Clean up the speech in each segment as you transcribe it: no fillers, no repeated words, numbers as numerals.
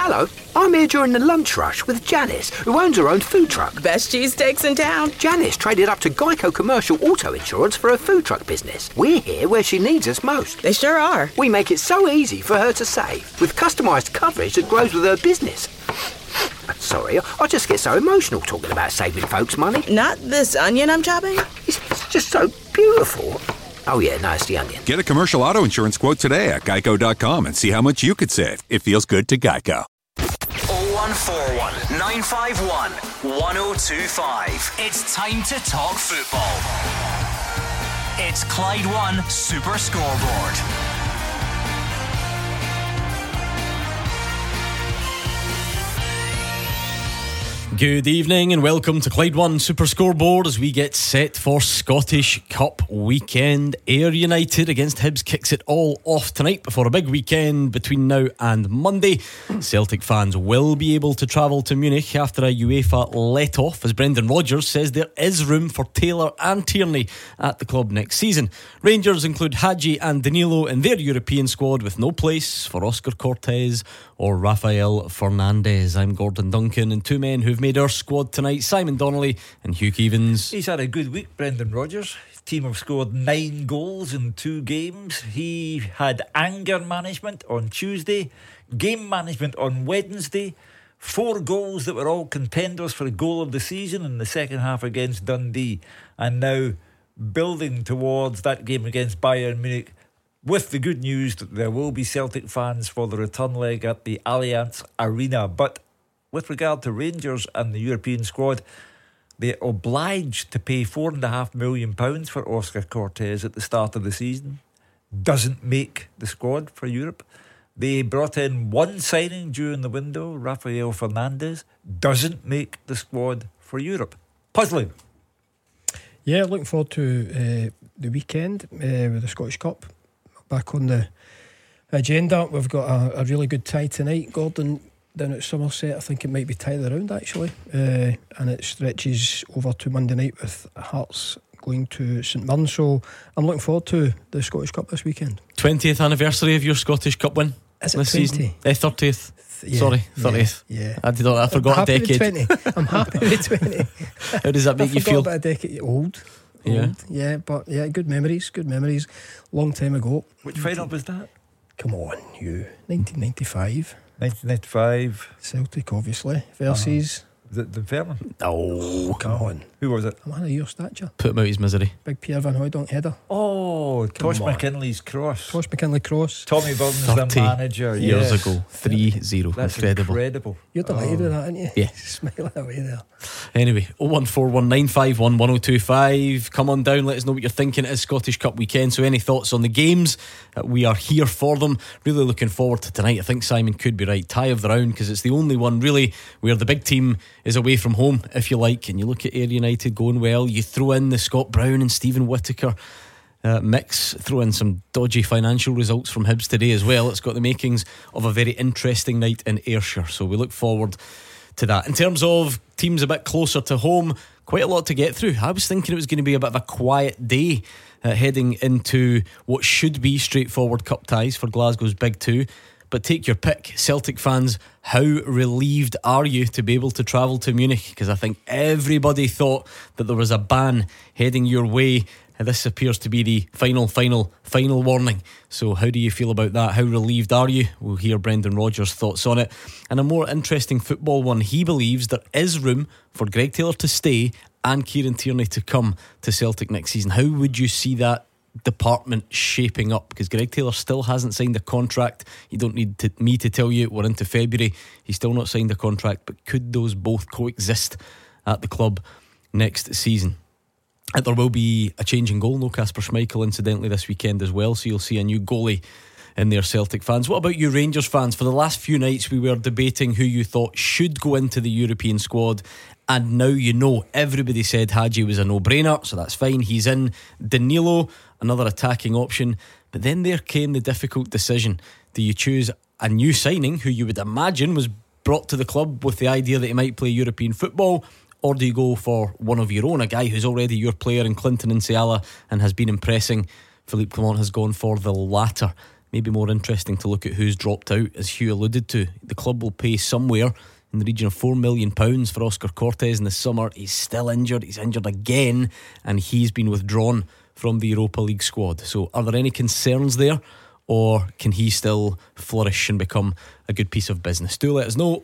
Hello, I'm here during the lunch rush with Janice, who owns her own food truck. Best cheesesteaks in town. Janice traded up to Geico Commercial Auto Insurance for her food truck business. We're here where she needs us most. They sure are. We make it so easy for her to save, with customised coverage that grows with her business. Sorry, I just get so emotional talking about saving folks money. Not this onion I'm chopping? It's just so beautiful. Oh yeah, no, it's the onion. Get a commercial auto insurance quote today at geico.com and see how much you could save. It feels good to Geico. 0141 951 1025. It's time to talk football. It's Clyde One Super Scoreboard. Good evening and welcome to Clyde One Super Scoreboard as we get set for Scottish Cup weekend. Ayr United against Hibs kicks it all off tonight before a big weekend between now and Monday. Celtic fans will be able to travel to Munich after a UEFA let-off, as Brendan Rodgers says there is room for Taylor and Tierney at the club next season. Rangers include Hadji and Danilo in their European squad, with no place for Oscar Cortez or Rafael Fernandez. I'm Gordon Duncan, and two men who've made our squad tonight, Simon Donnelly and Hugh Keevins. He's had a good week, Brendan Rodgers. His team have scored 9 goals in 2 games. He had anger management on Tuesday, game management on Wednesday, 4 goals that were all contenders for a goal of the season in the second half against Dundee, and now building towards that game against Bayern Munich, with the good news that there will be Celtic fans for the return leg at the Allianz Arena. But with regard to Rangers and the European squad, they're obliged to pay £4.5 million for Oscar Cortez at the start of the season. Doesn't make the squad for Europe. They brought in one signing during the window, Rafael Fernandez. Doesn't make the squad for Europe. Puzzling. Yeah, looking forward to the weekend with the Scottish Cup back on the agenda. We've got a really good tie tonight, Gordon, down at Somerset. I think it might be tie of the round actually, and it stretches over to Monday night with Hearts going to St Mirren. So I'm looking forward to the Scottish Cup this weekend. 20th anniversary of your Scottish Cup win. Is it this 20? Season 30th. Yeah, Sorry, 30th. Yeah. I forgot a decade. I'm happy with 20. How does that make you feel? About a decade. Old. Yeah, but yeah, good memories. Long time ago. Which final was that? Come on, you. 1995. 1995. Celtic, obviously, versus The Fairman. Oh, come on. Who was it? A man of your stature. Put him out his misery. Big Pierre Van Hooydonk header. Oh, Tosh McKinley's cross. Tosh McKinley cross. Tommy Burns, the manager. Years ago. 3-0. That's incredible. You're delighted with that, aren't you? Yeah. Smiling away there. Anyway, 01419511025. Come on down, let us know what you're thinking. It is Scottish Cup weekend, so any thoughts on the games? We are here for them. Really looking forward to tonight. I think Simon could be right. Tie of the round, because it's the only one really where the big team is away from home, if you like. And you look at Ayr United going well, you throw in the Scott Brown and Stephen Whittaker mix, throw in some dodgy financial results from Hibs today as well. It's got the makings of a very interesting night in Ayrshire, so we look forward to that. In terms of teams a bit closer to home, quite a lot to get through. I was thinking it was going to be a bit of a quiet day heading into what should be straightforward cup ties for Glasgow's Big Two. But take your pick, Celtic fans. How relieved are you to be able to travel to Munich? Because I think everybody thought that there was a ban heading your way. This appears to be the final warning. So how do you feel about that? How relieved are you? We'll hear Brendan Rodgers' thoughts on it. And a more interesting football one. He believes there is room for Greg Taylor to stay and Kieran Tierney to come to Celtic next season. How would you see that department shaping up? Because Greg Taylor still hasn't signed a contract. You don't need me to tell you we're into February. He's still not signed a contract. But could those both coexist at the club next season? There will be a change in goal. No Kasper Schmeichel incidentally this weekend as well, so you'll see a new goalie in there, Celtic fans. What about you Rangers fans? For the last few nights we were debating who you thought should go into the European squad, and now you know. Everybody said Hadji was a no-brainer, so that's fine, he's in. Danilo, another attacking option. But then there came the difficult decision. Do you choose a new signing who you would imagine was brought to the club with the idea that he might play European football, or do you go for one of your own, a guy who's already your player in Clinton Nsiala and has been impressing? Philippe Clement has gone for the latter. maybe more interesting to look at who's dropped out. As Hugh alluded to, the club will pay somewhere in the region of £4 million for Oscar Cortés in the summer. He's still injured, he's injured again, and he's been withdrawn from the Europa League squad. So are there any concerns there, or can he still flourish and become a good piece of business? Do let us know.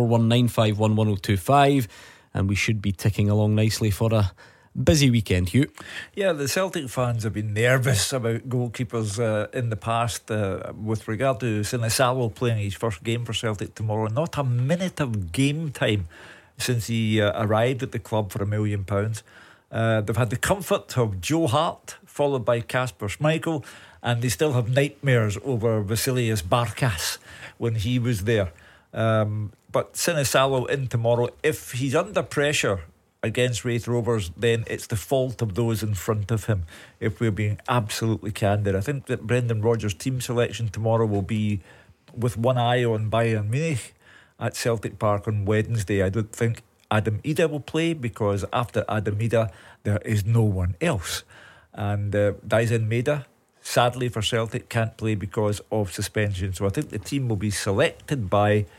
01419511025, and we should be ticking along nicely for a busy weekend, Hugh. Yeah, the Celtic fans have been nervous about goalkeepers in the past. With regard to Sinisalo playing his first game for Celtic tomorrow, not a minute of game time since he arrived at the club for £1 million. They've had the comfort of Joe Hart, followed by Kasper Schmeichel, and they still have nightmares over Vasilius Barkas when he was there. But Sinisalo in tomorrow, if he's under pressure against Wraith Rovers, then it's the fault of those in front of him, if we're being absolutely candid. I think that Brendan Rodgers' team selection tomorrow will be with one eye on Bayern Munich at Celtic Park on Wednesday. I don't think Adam Ida will play, because after Adam Ida there is no one else, and Daisen Maeda, sadly for Celtic, can't play because of suspension. So I think the team will be selected by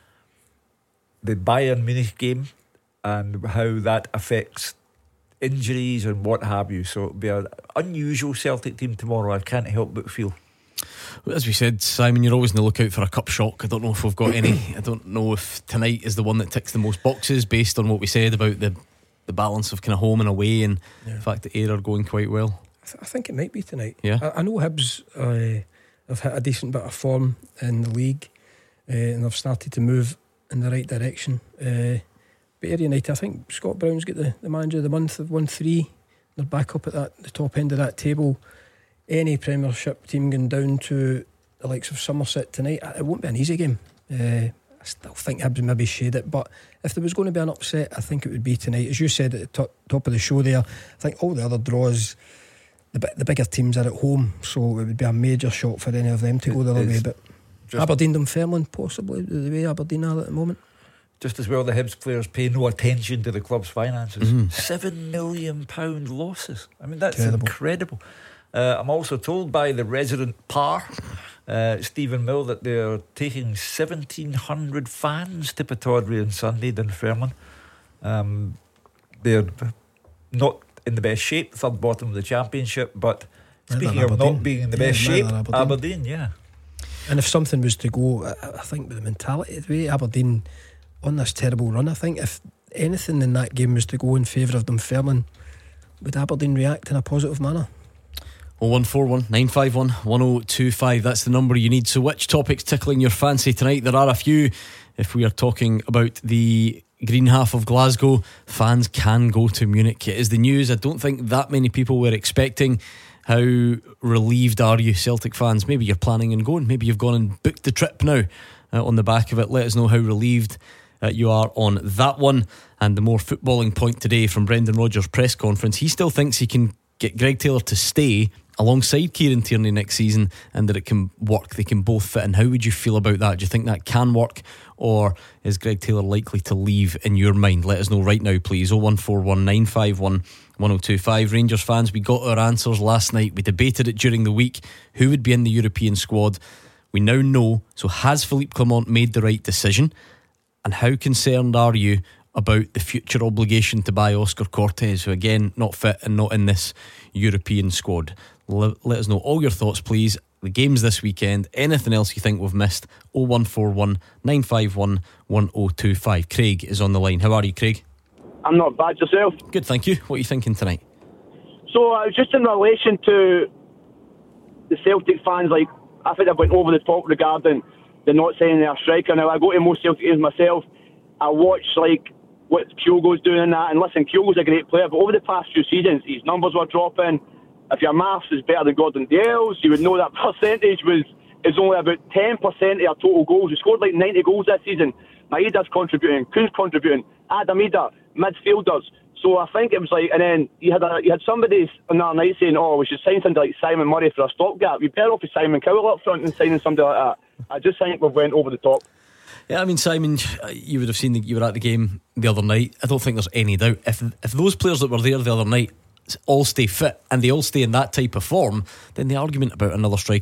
the Bayern Munich game and how that affects injuries and what have you. So it'll be an unusual Celtic team tomorrow, I can't help but feel. As we said, Simon, you're always on the lookout for a cup shock. I don't know if we've got any. I don't know if tonight is the one that ticks the most boxes, based on what we said about the balance of kind of home and away, and the fact that Ayr are going quite well. I think it might be tonight. Yeah. I know Hibs have hit a decent bit of form in the league, and they've started to move in the right direction. But Ayr United, I think Scott Brown's got the manager of the month. They've won 3. They're back up at the top end of that table. Any Premiership team going down to the likes of Somerset tonight, it won't be an easy game. I still think Hibs maybe shade it, but if there was going to be an upset, I think it would be tonight. As you said at the top of the show there, I think all the other draws, the bigger teams are at home, so it would be a major shot for any of them to go the other way. But Aberdeen, Dunfermline, possibly the way Aberdeen are at the moment. Just as well, the Hibs players pay no attention to the club's finances. £7 million losses. I mean, that's incredible. I'm also told by the resident par, Stephen Mill, that they're taking 1,700 fans to Pittodrie on Sunday, Dunfermline. They're not in the best shape, third bottom of the championship, but speaking of not being in the best shape, Aberdeen, yeah. And if something was to go, I think with the mentality, the way Aberdeen on this terrible run, I think if anything in that game was to go in favour of Dunfermline, would Aberdeen react in a positive manner? 0141 951 1025, that's the number you need. So which topics tickling your fancy tonight? There are a few. If we are talking about the green half of Glasgow, fans can go to Munich. It is the news. I don't think that many people were expecting. How relieved are you, Celtic fans? Maybe you're planning on going, maybe you've gone and booked the trip now on the back of it. Let us know how relieved you are on that one. And the more footballing point today from Brendan Rodgers' press conference, he still thinks he can get Greg Taylor to stay alongside Kieran Tierney next season, and that it can work, they can both fit in. How would you feel about that? Do you think that can work, or is Greg Taylor likely to leave in your mind? Let us know right now, please. 0141 951 1025. Rangers fans, we got our answers last night. We debated it during the week, who would be in the European squad. We now know. So has Philippe Clement made the right decision, and how concerned are you about the future obligation to buy Oscar Cortés, who again not fit and not in this European squad? Let us know all your thoughts, please. The games this weekend, anything else you think we've missed. 0141 951 1025. Craig is on the line. How are you, Craig? I'm not bad, yourself? Good, thank you. What are you thinking tonight? So it was just in relation to the Celtic fans. Like, I think they've went over the top regarding the not signing their striker. Now, I go to most Celtic games myself. I watch like what Kyogo's doing in that, and listen, Kyogo's a great player, but over the past few seasons his numbers were dropping. If your maths is better than Gordon Dale's, you would know that percentage is only about 10% of your total goals. He scored like 90 goals this season. Maeda's contributing, Kuhn's contributing, Adam Ida, midfielders. So I think it was like, and then you had somebody on that night saying, oh, we should sign somebody like Simon Murray for a stopgap. You're better off with Simon Cowell up front than signing somebody like that. I just think we've went over the top. Yeah, I mean, Simon, you would have seen you were at the game the other night. I don't think there's any doubt. If those players that were there the other night all stay fit and they all stay in that type of form, then the argument about another striker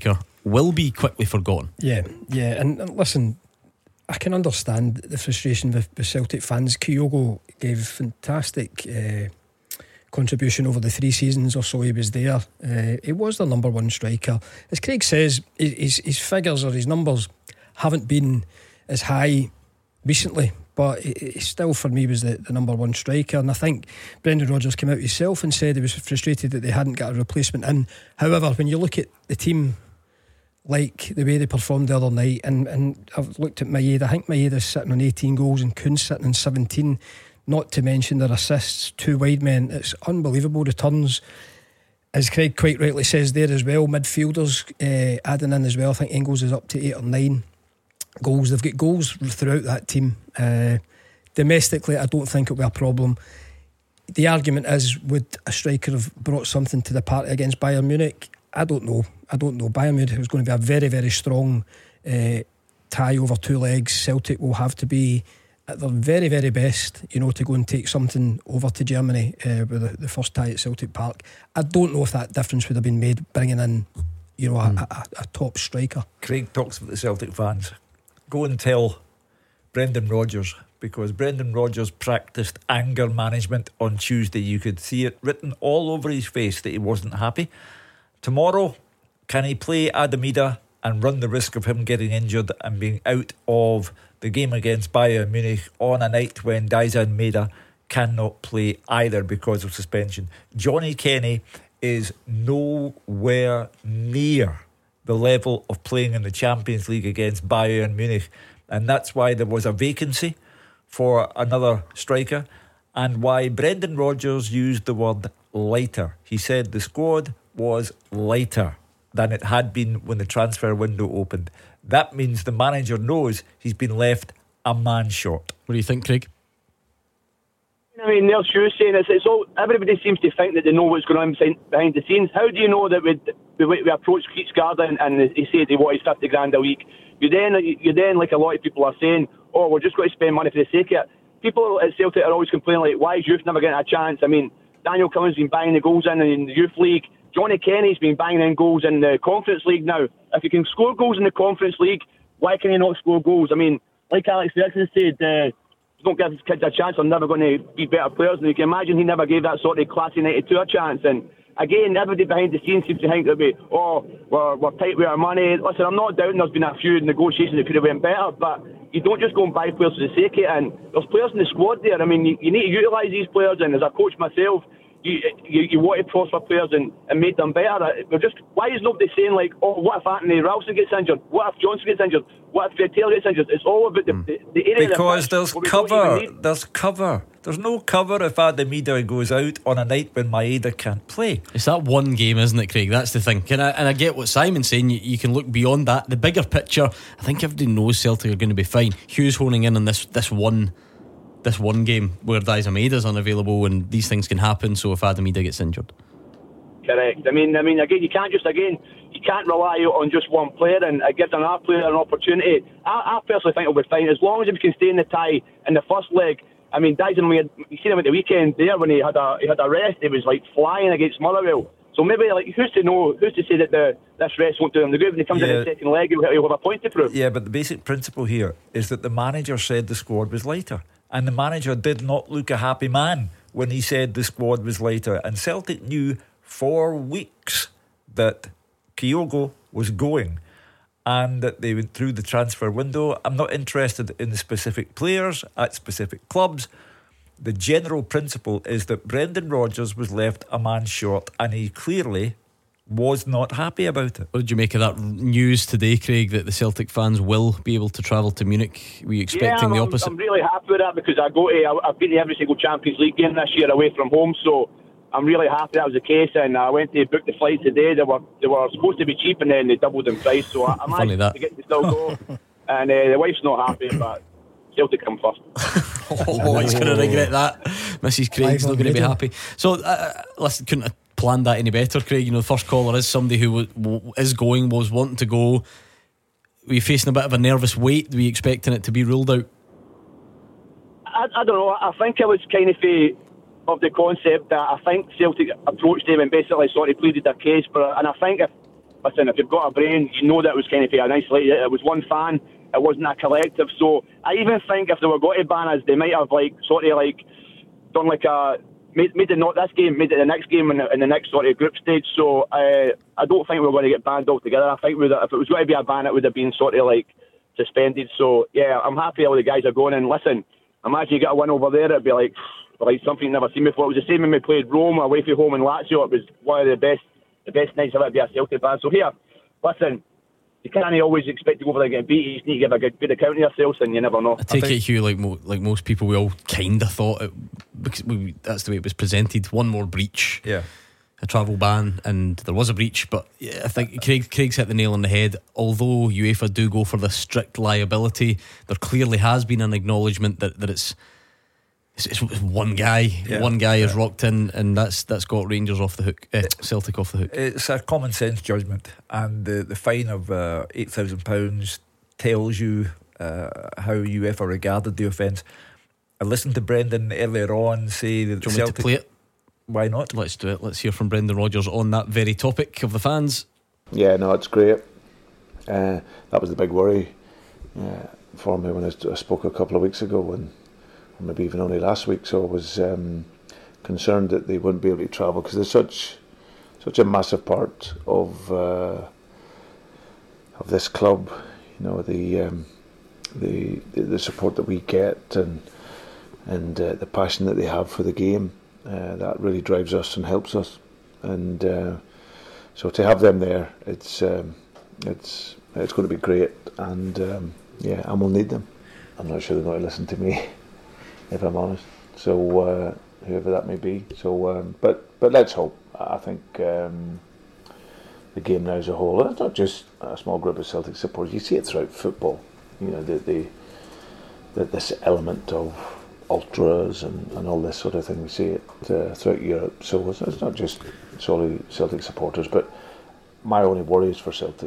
will be quickly forgotten. Yeah, and listen, I can understand the frustration with Celtic fans. Kyogo gave fantastic contribution over the 3 seasons or so he was there. He was the number one striker. As Craig says, his figures or his numbers haven't been as high recently, but he still for me was the number one striker. And I think Brendan Rodgers came out himself and said he was frustrated that they hadn't got a replacement in. However, when you look at the team, like the way they performed the other night, and I've looked at Maeda, I think Maeda's sitting on 18 goals and Kuhn's sitting on 17, not to mention their assists, 2 wide men. It's unbelievable returns, as Craig quite rightly says there as well. Midfielders adding in as well. I think Engels is up to 8 or 9 goals. They've got goals throughout that team. Domestically, I don't think it'll be a problem. The argument is, would a striker have brought something to the party against Bayern Munich? I don't know. Bayern Munich is going to be a very, very strong tie over 2 legs. Celtic will have to be at their very, very best, to go and take something over to Germany with the first tie at Celtic Park. I don't know if that difference would have been made bringing in, a top striker. Craig talks about the Celtic fans. Go and tell Brendan Rodgers, because Brendan Rodgers practiced anger management on Tuesday. You could see it written all over his face that he wasn't happy. Tomorrow, can he play Adamida and run the risk of him getting injured and being out of the game against Bayern Munich on a night when Daisen Maeda cannot play either because of suspension? Johnny Kenny is nowhere near the level of playing in the Champions League against Bayern Munich, and that's why there was a vacancy for another striker, and why Brendan Rodgers used the word lighter. He said the squad was lighter than it had been when the transfer window opened. That means the manager knows he's been left a man short. What do you think, Craig? I mean, Neil Hughes saying it's all. Everybody seems to think that they know what's going on behind the scenes. How do you know that we approached Keats Garden and he said he wanted 50 grand a week? You then, like a lot of people are saying, oh, we're just going to spend money for the sake of it. People at Celtic are always complaining, like, why is youth never getting a chance? I mean, Daniel Cummins has been banging the goals in the youth league. Johnny Kenny's been banging in goals in the Conference League now. If you can score goals in the Conference League, why can you not score goals? I mean, like Alex Ferguson said, don't give kids a chance, they're never going to be better players. And you can imagine he never gave that sort of classy 92 a chance. And again, everybody behind the scenes seems to think that we're tight with our money. Listen, I'm not doubting there's been a few negotiations that could have went better, but you don't just go and buy players for the sake of it. And there's players in the squad there. I mean, you need to utilise these players, and as a coach myself, you want to prosper players and make them better. Why is nobody saying, like, oh, what if Anthony Ralston gets injured? What if Johnson gets injured? What if Fred Taylor gets injured? It's all about the area. Because there's cover. There's cover. There's no cover if Adamida goes out on a night when Maeda can't play. It's that one game, isn't it, Craig? That's the thing. And I get what Simon's saying. You can look beyond that. The bigger picture, I think everybody knows Celtic are going to be fine. Hughes honing in on this one game where Daisen Maeda's unavailable, and these things can happen. So if Adamida gets injured, correct. I mean, again, you can't rely on just one player, and it gives another player an opportunity. I personally think it'll be fine as long as we can stay in the tie in the first leg. I mean, Daisen, you seen him at the weekend there when he had a rest. He was like flying against Motherwell. So maybe, like, who's to say that this rest won't do him the good? When he comes in the second leg, he'll have a point to prove. Yeah, but the basic principle here is that the manager said the squad was lighter. And the manager did not look a happy man when he said the squad was lighter. And Celtic knew for weeks that Kyogo was going and that they went through the transfer window. I'm not interested in the specific players at specific clubs. The general principle is that Brendan Rodgers was left a man short, and he clearly was not happy about it. What did you make of that news today, Craig, that the Celtic fans will be able to travel to Munich? Were you expecting the opposite? I'm really happy with that, because I've been to every single Champions League game this year away from home, so I'm really happy that was the case. And I went to book the flight today. They were supposed to be cheap, and then they doubled in price, so I managed to get to still go. And the wife's not happy, but Celtic come first. He's going to regret that. Mrs. Craig's not going to be happy. So listen, couldn't have planned that any better, Craig. The first caller is somebody who was wanting to go. Were you facing a bit of a nervous wait? Were you expecting it to be ruled out? I don't know. I think I was kind of the concept that I think Celtic approached him and basically sort of pleaded their case. And I think listen, if you've got a brain, you know that it was kind of for an isolated. It was one fan. It wasn't a collective. So I even think if they were going to ban us, they might have done like a made it not this game, made it the next game in the next sort of group stage. So I don't think we're going to get banned altogether. I think if it was going to be a ban, it would have been sort of like suspended. So yeah, I'm happy all the guys are going in. Listen, imagine you get a win over there, it'd be like something you've never seen before. It was the same when we played Rome away from home in Lazio. It was one of the best nights ever to be a Celtic fan. So here, listen, you can't always expect to go over there and get beat. You just need to give a good account of yourselves, and you never know. I take it, Hugh, like most people, we all kind of thought because that's the way it was presented. One more breach, a travel ban, and there was a breach. But yeah, I think Craig's hit the nail on the head. Although UEFA do go for the strict liability, there clearly has been an acknowledgement that it's one guy. One guy has rocked in, and that's got Rangers off the hook, Celtic off the hook. It's a common sense judgment, and the fine of £8,000 tells you how UEFA regarded the offence. I listened to Brendan earlier on say that Do you want Celtic. me to play it? Why not? Let's do it. Let's hear from Brendan Rodgers on that very topic of the fans. Yeah, no, it's great. That was the big worry for me when I spoke a couple of weeks ago, or maybe even only last week. So I was concerned that they wouldn't be able to travel because they're such a massive part of this club. You know, the support that we get and the passion that they have for the game. That really drives us and helps us, and so to have them there, it's going to be great, and and we'll need them. I'm not sure they're going to listen to me, if I'm honest. So whoever that may be. So, but let's hope. I think the game now as a whole, and it's not just a small group of Celtic supporters. You see it throughout football. You know, this element of ultras and all this sort of thing. We see it throughout Europe. So it's not just solely Celtic supporters, but my only worry is for Celtic.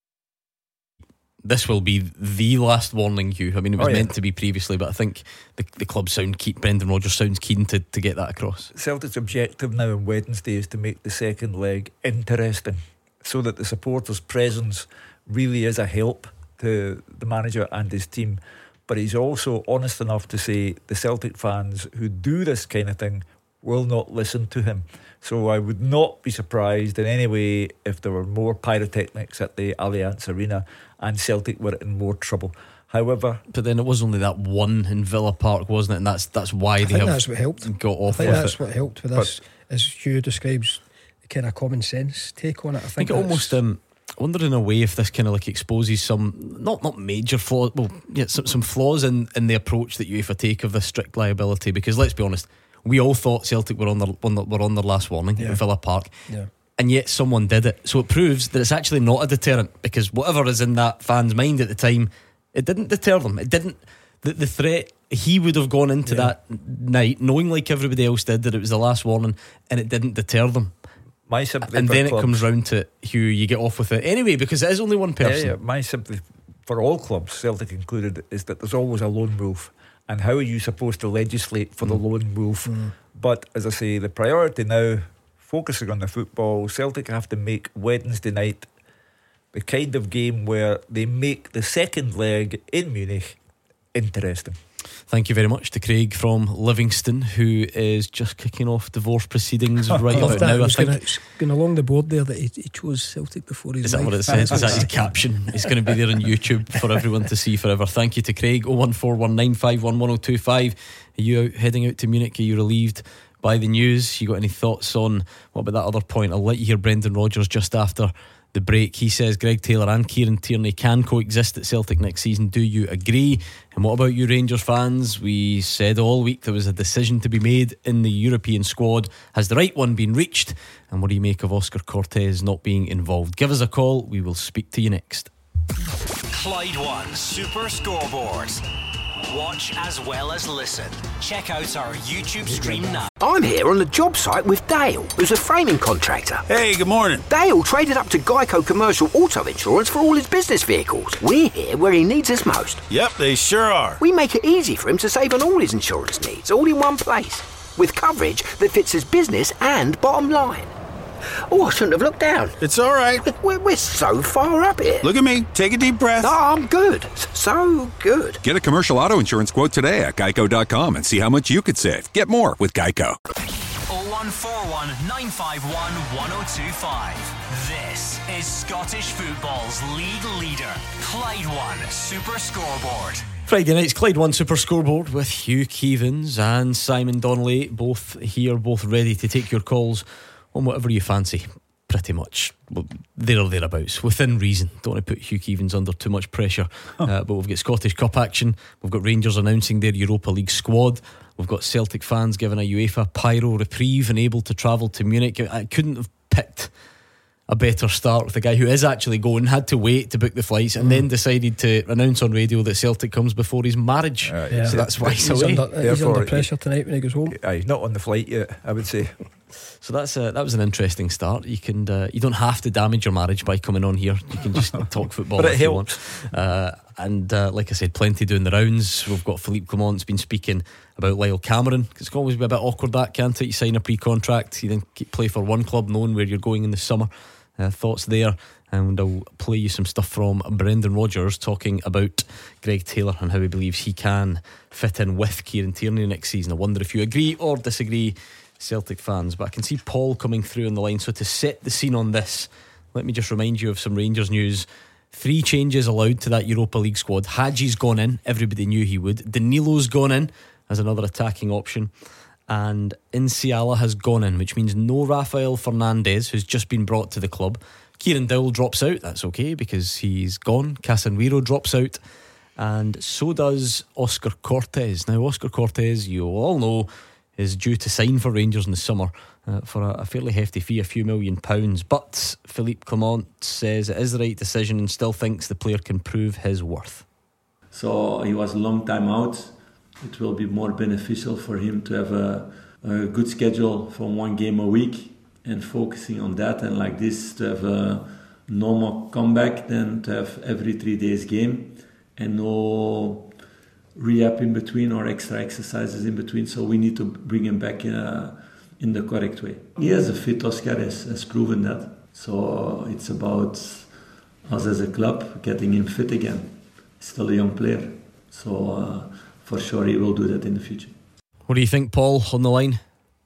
This will be the last warning, Hugh. I mean, it was meant to be previously, but I think the club Brendan Rodgers sounds keen to get that across. Celtic's objective now on Wednesday is to make the second leg interesting, so that the supporters' presence really is a help to the manager and his team. But he's also honest enough to say the Celtic fans who do this kind of thing will not listen to him. So I would not be surprised in any way if there were more pyrotechnics at the Allianz Arena and Celtic were in more trouble. However, but then it was only that one in Villa Park, wasn't it? And that's why that's what helped. Got off. I think that's what helped with this, as Hugh describes, the kind of common sense take on it. I think it almost. I wonder in a way if this kind of like exposes some not major flaws, some flaws in the approach that UEFA take of this strict liability. Because let's be honest, we all thought Celtic were on their last warning at Villa Park, and yet someone did it. So it proves that it's actually not a deterrent, because whatever is in that fan's mind at the time, it didn't deter them. It didn't. The threat, he would have gone into that night knowing, like everybody else did, that it was the last warning, and it didn't deter them. My sympathy and for then clubs. It comes round to Hugh, you get off with it anyway, because it is only one person. My sympathy for all clubs, Celtic included, is that there's always a lone wolf, and how are you supposed to legislate for the lone wolf? But as I say, the priority now, focusing on the football, Celtic have to make Wednesday night the kind of game where they make the second leg in Munich interesting. Thank you very much to Craig from Livingston, who is just kicking off divorce proceedings right about now. I think going along the board there that he chose Celtic before his Is that what it says? Is that his caption? It's going to be there on YouTube for everyone to see forever. Thank you to Craig. 01419511025. Are you heading out to Munich? Are you relieved by the news? You got any thoughts on what about that other point? I'll let you hear Brendan Rodgers just after the break. He says Greg Taylor and Kieran Tierney can coexist at Celtic next season. Do you agree? And what about you Rangers fans? We said all week there was a decision to be made in the European squad. Has the right one been reached? And what do you make of Oscar Cortez not being involved? Give us a call. We will speak to you next. Clyde One Super Scoreboard. Watch as well as listen. Check out our YouTube stream now. I'm here on the job site with Dale, who's a framing contractor. Hey, good morning. Dale traded up to Geico Commercial Auto Insurance for all his business vehicles. We're here where he needs us most. Yep, they sure are. We make it easy for him to save on all his insurance needs, all in one place, with coverage that fits his business and bottom line. Oh, I shouldn't have looked down. It's all right. We're so far up here. Look at me. Take a deep breath. No, I'm good. So good. Get a commercial auto insurance quote today at geico.com and see how much you could save. Get more with Geico. 0141 951 1025. This is Scottish football's league leader, Clyde One Super Scoreboard. Friday night's Clyde One Super Scoreboard with Hugh Keevins and Simon Donnelly, both here, both ready to take your calls on whatever you fancy. Pretty much there or thereabouts, within reason. Don't want to put Hugh Keevins under too much pressure. But we've got Scottish Cup action. We've got Rangers announcing their Europa League squad. We've got Celtic fans given a UEFA Pyro reprieve and able to travel to Munich. I couldn't have picked a better start with a guy who is actually going, had to wait to book the flights and then decided to announce on radio that Celtic comes before his marriage. So that's why he's away. He's under pressure tonight when he goes home. He's not on the flight yet, I would say. So that was an interesting start. You can you don't have to damage your marriage by coming on here. You can just talk football but if it you helps. want. And like I said, plenty doing the rounds. We've got Philippe Clement's been speaking about Lyle Cameron. It's always be a bit awkward, that, can't it? You sign a pre-contract, you then play for one club knowing where you're going in the summer. Thoughts there. And I'll play you some stuff from Brendan Rodgers talking about Greg Taylor and how he believes he can fit in with Kieran Tierney next season. I wonder if you agree or disagree, Celtic fans. But I can see Paul coming through on the line. So to set the scene on this, let me just remind you of some Rangers news. 3 changes allowed to that Europa League squad. Hagi's gone in, everybody knew he would. Danilo's gone in as another attacking option, and Inciala has gone in, which means no Rafael Fernandez, who's just been brought to the club. Kieran Dowell drops out. That's okay because he's gone. Casemiro drops out, and so does Oscar Cortez. Now Oscar Cortez, you all know, is due to sign for Rangers in the summer for a fairly hefty fee, a few £1 million. But Philippe Clement says it is the right decision and still thinks the player can prove his worth. So he was a long time out. It will be more beneficial for him to have a good schedule from one game a week and focusing on that, and like this to have a normal comeback than to have every 3 days game and no rehab in between or extra exercises in between. So we need to bring him back in the correct way. He has a fit. Oscar has proven that. So it's about us as a club getting him fit again. He's still a young player, so for sure he will do that in the future. What do you think, Paul, on the line?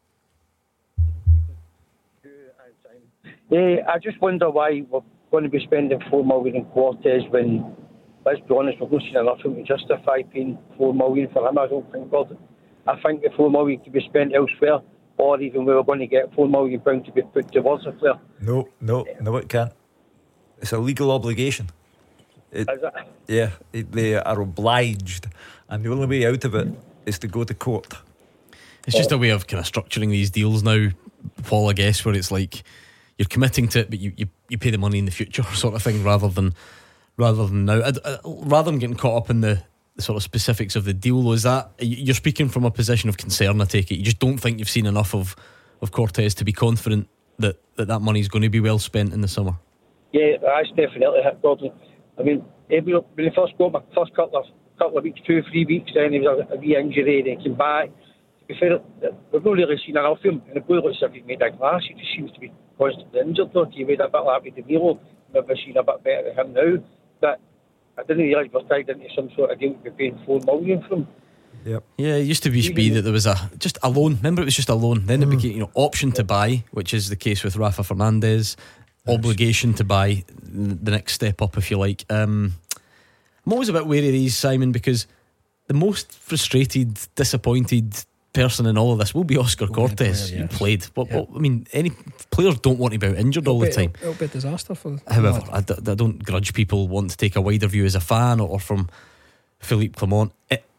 I just wonder why we're going to be spending $4 million on Cortez when, let's be honest, we've not seen enough of him to justify paying $4 million for him. I don't think, Gordon. I think the $4 million could be spent elsewhere, or even we were going to get £4 million to be put towards a player. No, it can't. It's a legal obligation. Is it? Yeah, they are obliged, and the only way out of it is to go to court. It's just a way of kind of structuring these deals now, Paul, I guess, where it's like you're committing to it, but you pay the money in the future, sort of thing, rather than now. Rather than getting caught up in the sort of specifics of the deal, is that you're speaking from a position of concern, I take it? You just don't think you've seen enough of Cortez to be confident that money is going to be well spent in the summer? Yeah, that's definitely it, Gordon. I mean, when he first got my first couple of weeks, 2-3 weeks, then he was a wee injury, then he came back. To be fair, we've not really seen enough of him, and the boy looks like he's made a glass. He just seems to be constantly injured, though. He made a bit like Danilo. Maybe seen a bit better than him now. But I didn't realise we're tied into some sort of deal to be paying $4 million for him. Yep. Yeah, it used to be that there was just a loan. Remember, it was just a loan. Then it became option to buy, which is the case with Rafa Fernandez. Obligation to buy, the next step up, if you like. I'm always a bit wary of these, Simon, because the most frustrated, disappointed person in all of this will be Oscar Cortez. He played. I mean, any players don't want to be out injured all the time. It'll be a disaster for them. However, I don't grudge people wanting to take a wider view as a fan or from Philippe Clement.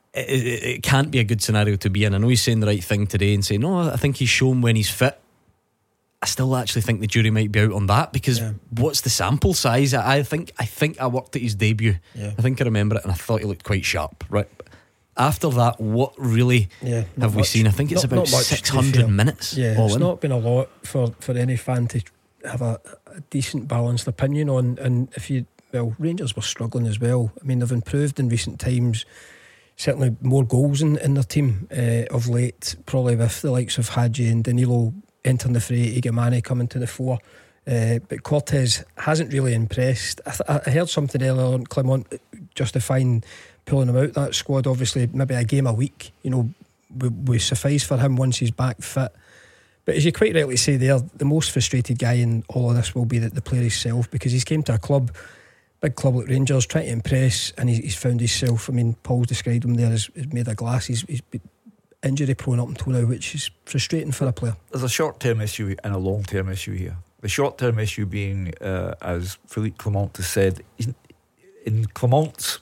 It can't be a good scenario to be in. I know he's saying the right thing today and saying, no, I think he's shown when he's fit. I still actually think the jury might be out on that, because what's the sample size? I think I worked at his debut. I think I remember it, and I thought he looked quite sharp. Right after that, what really have we seen? I think it's about 600 minutes. It's not been a lot for any fan to have a decent balanced opinion on. And Rangers were struggling as well. I mean, they've improved in recent times. Certainly more goals in their team of late, probably with the likes of Hagi and Danilo entering the fray, Igamane coming to the fore. But Cortez hasn't really impressed. I heard something earlier on Clement justifying pulling him out that squad. Obviously maybe a game a week, you know, will suffice for him once he's back fit. But as you quite rightly say there, the most frustrated guy in all of this will be the player himself, because he's came to a club, big club like Rangers, trying to impress, and he's found himself. I mean, Paul's described him there as made of glass. He's been injury prone up until now, which is frustrating for a player. There's a short-term issue and a long-term issue here. The short-term issue being, as Philippe Clement has said, in Clement's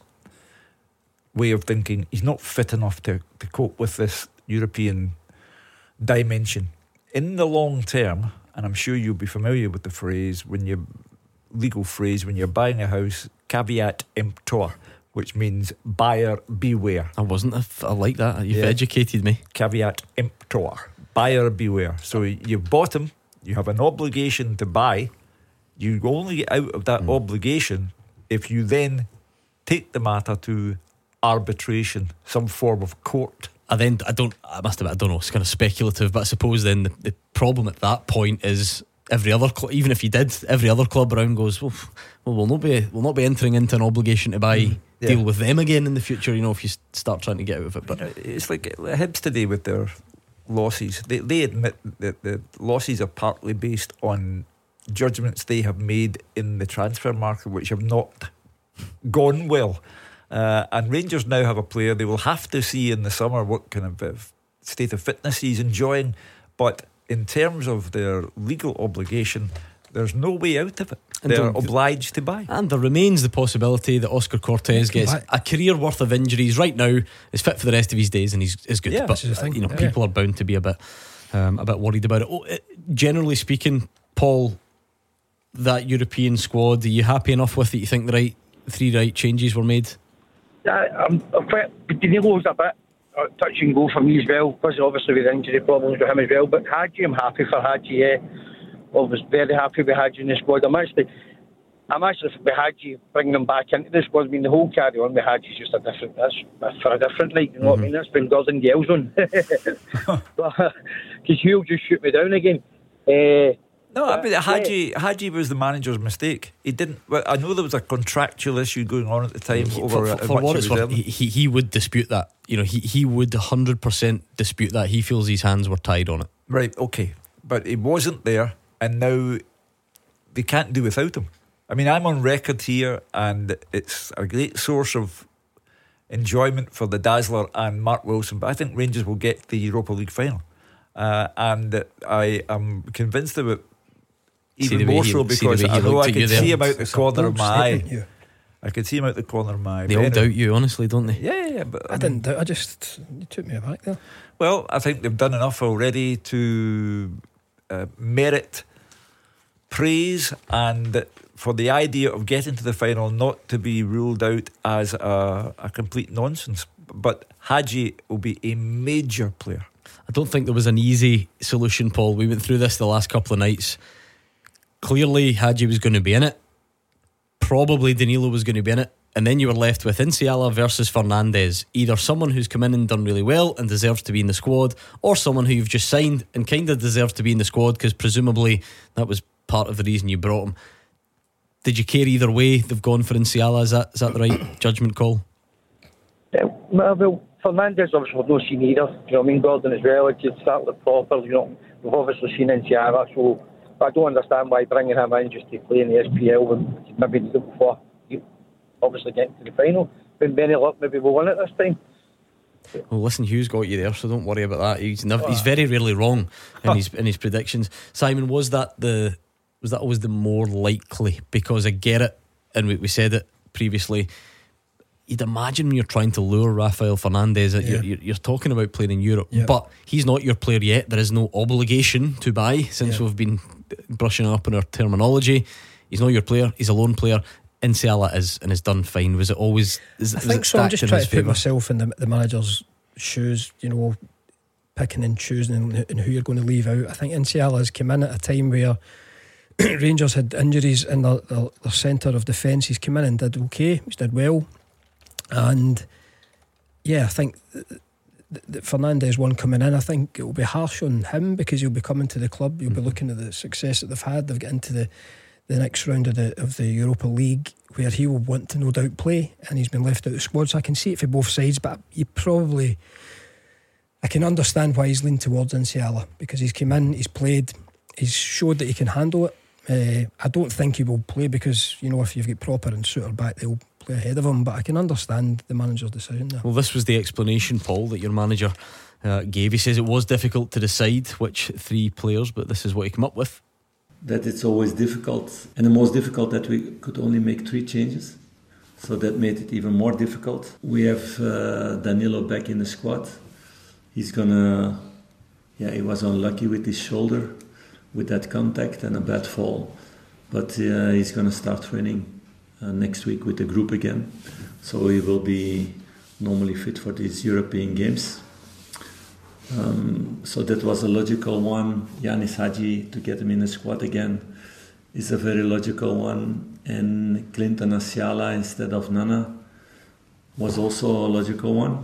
way of thinking, he's not fit enough to cope with this European dimension. In the long term, and I'm sure you'll be familiar with the phrase, legal phrase, when you're buying a house, caveat emptor, which means buyer beware. I like that. You've educated me. Caveat emptor, buyer beware. So you've bought him, you have an obligation to buy. You only get out of that obligation if you then take the matter to arbitration, some form of court. I don't know, it's kind of speculative, but I suppose then the problem at that point is every other club, even if you did, every other club around goes, well, we'll not be entering into an obligation to buy, deal with them again in the future, you know, if you start trying to get out of it. But it's like Hibs today with their losses. They admit that the losses are partly based on judgments they have made in the transfer market which have not gone well. And Rangers now have a player they will have to see in the summer what kind of state of fitness he's enjoying, but in terms of their legal obligation, there's no way out of it. They're obliged to buy. And there remains the possibility that Oscar Cortez gets a career worth of injuries right now, is fit for the rest of his days, and is good. Yeah, but you know, people are bound to be a bit worried about it. Generally speaking, Paul, that European squad, are you happy enough with it? You think the three right changes were made? I'm Danilo's a bit touch and go for me as well, because obviously with injury problems with him as well. But Hadji, I'm happy for Hadji. Yeah, I was very happy with Hadji in the squad. I'm actually with Hadji bringing him back into the squad. I mean, the whole carry on with Hadji is just that's for a different league. You know what I mean? That's been Gordon Gales on, because he'll just shoot me down again. No, I mean, Hadji was the manager's mistake. He didn't. Well, I know there was a contractual issue going on at the time for what it's worth. He would dispute that. You know, he would 100% dispute that. He feels his hands were tied on it. Right. Okay, but he wasn't there, and now they can't do without him. I mean, I'm on record here, and it's a great source of enjoyment for the Dazzler and Mark Wilson. But I think Rangers will get the Europa League final, and I am convinced of it. Even more so because I know I can see him out the corner of my eye. I can see him out the corner of my eye. They all doubt you, honestly, don't they? Yeah. But I didn't doubt. You took me aback there. Well, I think they've done enough already to merit praise, and for the idea of getting to the final not to be ruled out as a complete nonsense. But Hadji will be a major player. I don't think there was an easy solution, Paul. We went through this the last couple of nights. Clearly Hadji was going to be in it, probably Danilo was going to be in it, and then you were left with Nsiala versus Fernandes. Either someone who's come in and done really well and deserves to be in the squad, or someone who you've just signed and kind of deserves to be in the squad because presumably that was part of the reason you brought him. Did you care either way? They've gone for Nsiala. Is that the right judgment call? Well, Fernandes obviously we've not seen either. You know what I mean? Gordon as well. It should start with proper. You know, we've obviously seen Nsiala, so I don't understand why bringing him in just to play in the SPL when maybe the before you obviously get to the final. Been any luck, maybe we'll win it this time. Well, listen, Hugh's got you there, so don't worry about that. He's very rarely wrong in his predictions. Simon, was that always the more likely? Because I get it, and we said it previously. You'd imagine when you're trying to lure Rafael Fernandes that you're talking about playing in Europe, but he's not your player yet. There is no obligation to buy, since we've been brushing up on our terminology. He's not your player, he's a loan player. Nsiala is, and has done fine. Was it always? I think so. I'm just trying to put myself in the manager's shoes, you know, picking and choosing and who you're going to leave out. I think Nsiala has come in at a time where Rangers had injuries in their centre of defence. He's come in and did okay, he's did well. And I think the Fernandes one coming in, I think it will be harsh on him because he'll be coming to the club. You'll be looking at the success that they've had. They've got into the next round of the Europa League, where he will want to no doubt play, and he's been left out of the squad. So I can see it for both sides, but I can understand why he's leaned towards Nsiala, because he's come in, he's played, he's showed that he can handle it. I don't think he will play because, you know, if you've got Proper and Suter back, they'll play ahead of him, but I can understand the manager's decision there. Well, this was the explanation, Paul, that your manager gave. He says it was difficult to decide which 3 players, but this is what he came up with. That it's always difficult, and the most difficult that we could only make 3 changes, so that made it even more difficult. We have Danilo back in the squad. He's gonna, he was unlucky with his shoulder, with that contact and a bad fall, but he's gonna start training next week with the group again, so he will be normally fit for these European games. So that was a logical one. Yanis Hadji, to get him in the squad again, is a very logical one. And Clinton Asiala instead of Nana was also a logical one.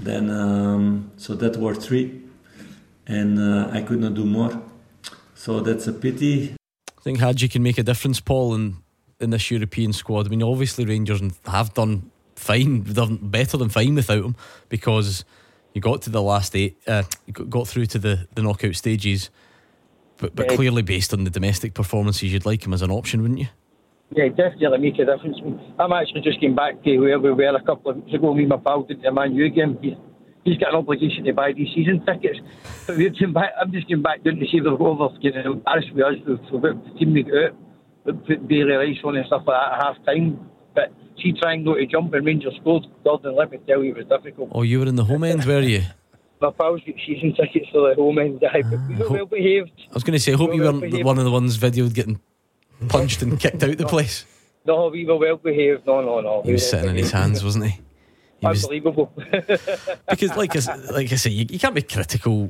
Then, so that were 3, and I could not do more. So that's a pity. I think Hadji can make a difference, Paul, in this European squad. I mean, obviously Rangers have done fine, done better than fine without him, because you got to the last 8, got through to the knockout stages, but clearly based on the domestic performances, you'd like him as an option, wouldn't you? Yeah, definitely make a difference. I'm actually just getting back to where we were a couple of weeks ago. Me and my pal did the Man U game. He's got an obligation to buy these season tickets. But I'm just getting back down to see them over getting embarrassed with us. We've got the team we got out, put Bailey Rice on and stuff like that at half time. But she trying not to jump and Rangers scored. Gordon, let me tell you, it was difficult. Oh, you were in the home end, were you? My pal's got season tickets for the home end. But we were well behaved. I was going to say, I hope you weren't one of the ones videoed getting punched and kicked out the place. No, we were well behaved. No. He was sitting in his hands, wasn't he? Unbelievable. Because, like I say, you can't be critical,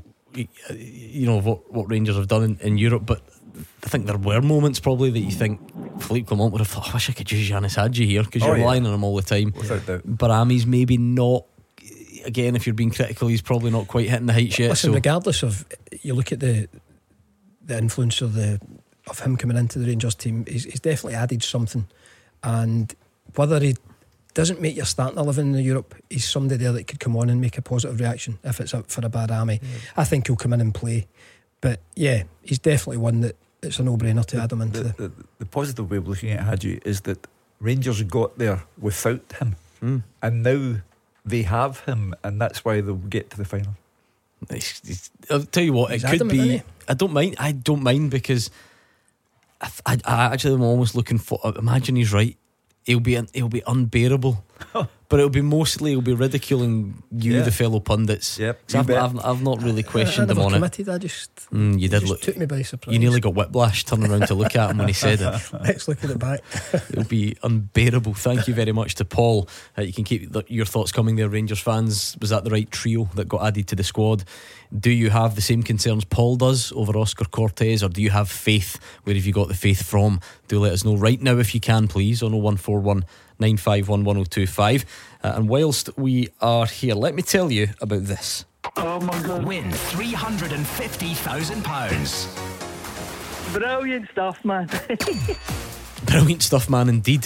you know, what Rangers have done in Europe, but I think there were moments probably that you think Philippe Clement would have thought, I wish I could use Yanis Hadji here, because you're relying on him all the time. Barami's maybe not. Again, if you're being critical, he's probably not quite hitting the heights yet. Listen, regardless of, you look at the influence of him coming into the Rangers team, he's definitely added something, and whether he doesn't make your starting 11 in Europe, he's somebody there that could come on and make a positive reaction if it's up for a bad army. I think he'll come in and play, but yeah, he's definitely one that it's a no-brainer to add him into the positive way of looking at Hadji is that Rangers got there without him, and now they have him, and that's why they'll get to the final. I'll tell you what, it could be. I don't mind because I actually am almost looking for. Imagine he's right. He'll be unbearable. But it'll be ridiculing you, the fellow pundits. Yep, I've not really questioned him on it. I just you did look. Took me by surprise. You nearly got whiplash turning around to look at him when he said it. Let's look at it back. It'll be unbearable. Thank you very much to Paul. You can keep your thoughts coming there, Rangers fans. Was that the right trio that got added to the squad? Do you have the same concerns Paul does over Oscar Cortez, or do you have faith? Where have you got the faith from? Do let us know right now if you can, please, on 0141 951 1025. And whilst we are here, let me tell you about this. Oh my God. Win £350,000. Brilliant stuff, man. Brilliant stuff, man, indeed.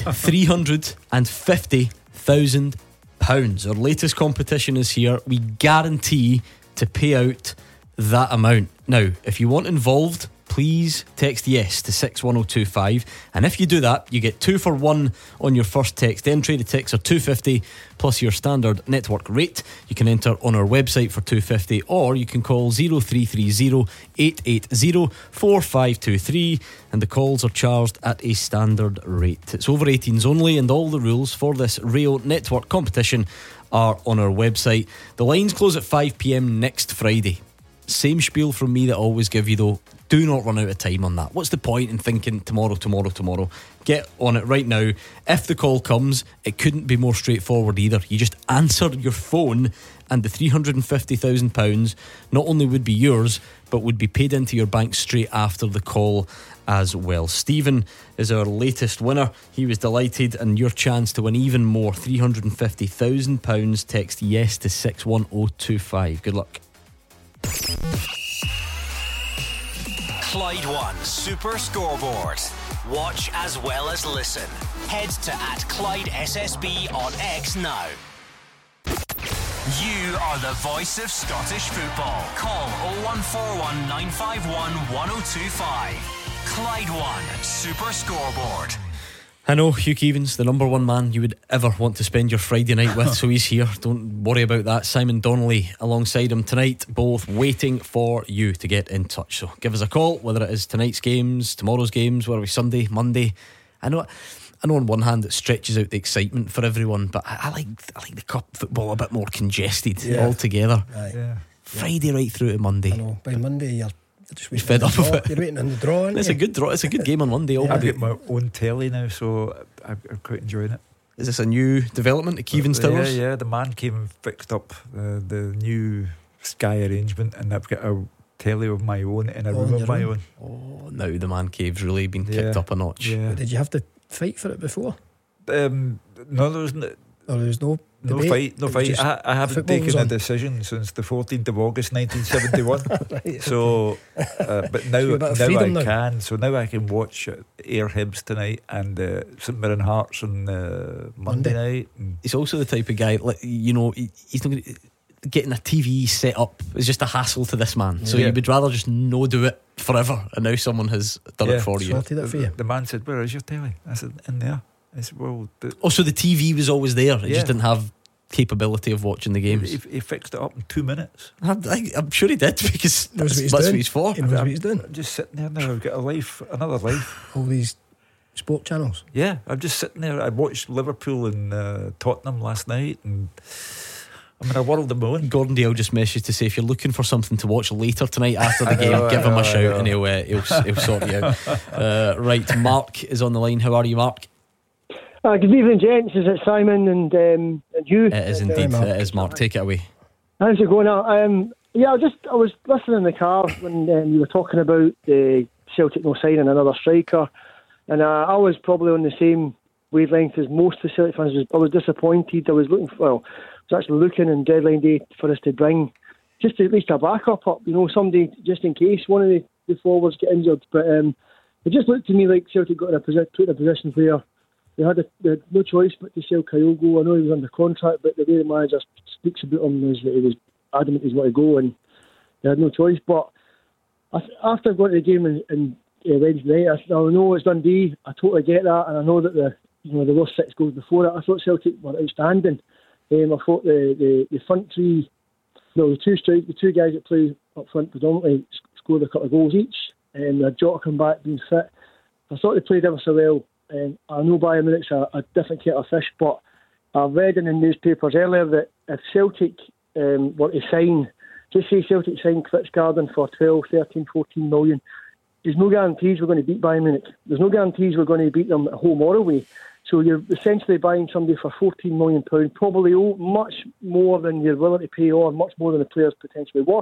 £350,000. Our latest competition is here. We guarantee to pay out that amount. Now, if you want involved, please text yes to 61025, and if you do that, you get 2 for 1 on your first text entry. The texts are $2.50 plus your standard network rate. You can enter on our website for $2.50, or you can call 0330 880 4523, and the calls are charged at a standard rate. It's over 18s only, and all the rules for this Rio Network competition are on our website. The lines close at 5pm next Friday. Same spiel from me that I always give you though. Do not run out of time on that. What's the point in thinking tomorrow? Get on it right now. If the call comes, it couldn't be more straightforward either. You just answer your phone and the £350,000 not only would be yours, but would be paid into your bank straight after the call as well. Stephen is our latest winner. He was delighted, and your chance to win even more, £350,000. Text yes to 61025. Good luck. Clyde One Super Scoreboard. Watch as well as listen. Head to @ClydeSSB on X now. You are the voice of Scottish football. Call 0141 951 1025. Clyde One Super Scoreboard. I know Hugh Keevins, the number one man you would ever want to spend your Friday night with, so he's here. Don't worry about that. Simon Donnelly alongside him tonight, both waiting for you to get in touch. So give us a call, whether it is tonight's games, tomorrow's games, whether it's Sunday, Monday. I know on one hand it stretches out the excitement for everyone, but I like the cup football a bit more congested altogether. Yeah. Friday right through to Monday. I know. By Monday you're just waiting fed up of it. You're waiting on the draw, aren't It's you? a good draw. It's a good game on Monday. I've got my own telly now, so I'm quite enjoying it. Is this a new development at Keevins Towers? Yeah, the man came and fixed up the new Sky arrangement, and I've got a telly of my own in a room of my own. Oh, now the man cave's really been kicked up a notch. Yeah. Did you have to fight for it before? No, there was no fight. It was just I haven't football was taken a on. decision since the 14th of August 1971. Right, so, but now, So a bit of now I freedom now. can. So now I can watch Ayr Hibs tonight and St Mirren Hearts on Monday night. And He's also the type of guy, like, you know, he's not gonna, getting a TV set up is just a hassle to this man. So you would rather just no do it forever, and now someone has done it for you. Sorted it for you. The man said, "Where is your telly?" I said, "In there." I said, "Well." So the TV was always there. It Yeah. just didn't have capability of watching the games. He fixed it up in 2 minutes. I'm sure he did, because Knows that's what what he's he's for. He knows what he's doing. I'm just sitting there now. I've got another life. All these sport channels. Yeah, I'm just sitting there. I watched Liverpool and Tottenham last night, and I'm in a world of my own. Gordon Dale just messaged to say if you're looking for something to watch later tonight after the game, give him a shout and he'll sort you out. Right, Mark is on the line. How are you, Mark? Good evening, gents. Is it Simon and you? It is indeed. It is, Mark. Take it away. How's it going? Yeah, I was listening in the car when you were talking about Celtic no signing another striker, and I was probably on the same wavelength as most of the Celtic fans. I was disappointed. I was actually looking on deadline day for us to bring just at least a backup up, somebody just in case one of the forwards get injured. But it just looked to me like Celtic got put in a position where they had no choice but to sell Kyogo. I know he was under contract, but the way the manager speaks about him is that he was adamant he's wanted to go, and they had no choice. But after going to the game in Wednesday night, I know it's Dundee. I totally get that, and I know that there were 6 goals before it. I thought Celtic were outstanding. I thought the front three, the two guys that play up front predominantly scored a couple of goals each. Jota come back being fit. I thought they played ever so well. I know Bayern Munich's a different kettle of fish, but I've read in the newspapers earlier that if Celtic were to sign, just say Celtic signed Kvistgaarden for 12, 13, 14 million, there's no guarantees we're going to beat Bayern Munich. There's no guarantees we're going to beat them at home or away. So you're essentially buying somebody for £14 million, probably much more than you're willing to pay, or much more than the player's potentially worth,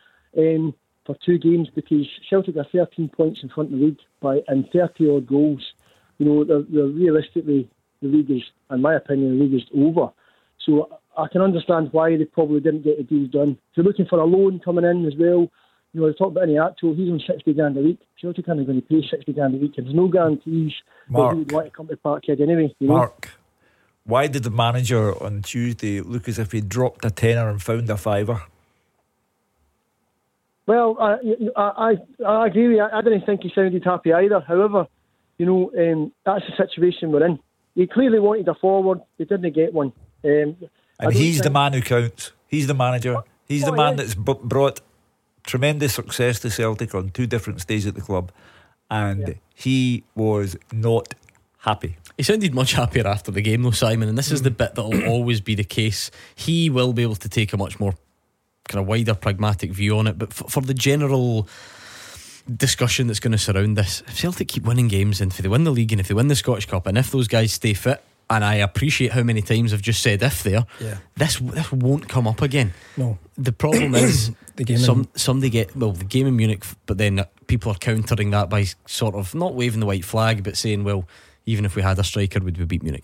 for 2 games, because Celtic are 13 points in front of the league and 30 odd goals. They're realistically, the league is, in my opinion, the league is over. So I can understand why they probably didn't get the deal done. If you're looking for a loan coming in as well, they talk about Iniato, he's on 60 grand a week. Celtic aren't going to pay 60 grand a week, and there's no guarantees that he would want to come to Parkhead anyway. Mark, why did the manager on Tuesday look as if he dropped a tenner and found a fiver? Well, I agree with you. I didn't think he sounded happy either. However, that's the situation we're in. He clearly wanted a forward. He didn't get one. And he's the man who counts. He's the manager. He's the man that's brought tremendous success to Celtic on 2 different stages at the club, and he was not happy. He sounded much happier after the game though, Simon, and this is the bit that will always be the case. He will be able to take a much more kind of wider pragmatic view on it, but for the general discussion that's going to surround this, if Celtic keep winning games, and if they win the league and if they win the Scottish Cup, and if those guys stay fit, and I appreciate how many times I've just said if there. Yeah. This won't come up again. No. The problem is the game in Munich, but then people are countering that by sort of not waving the white flag, but saying, well, even if we had a striker, would we beat Munich?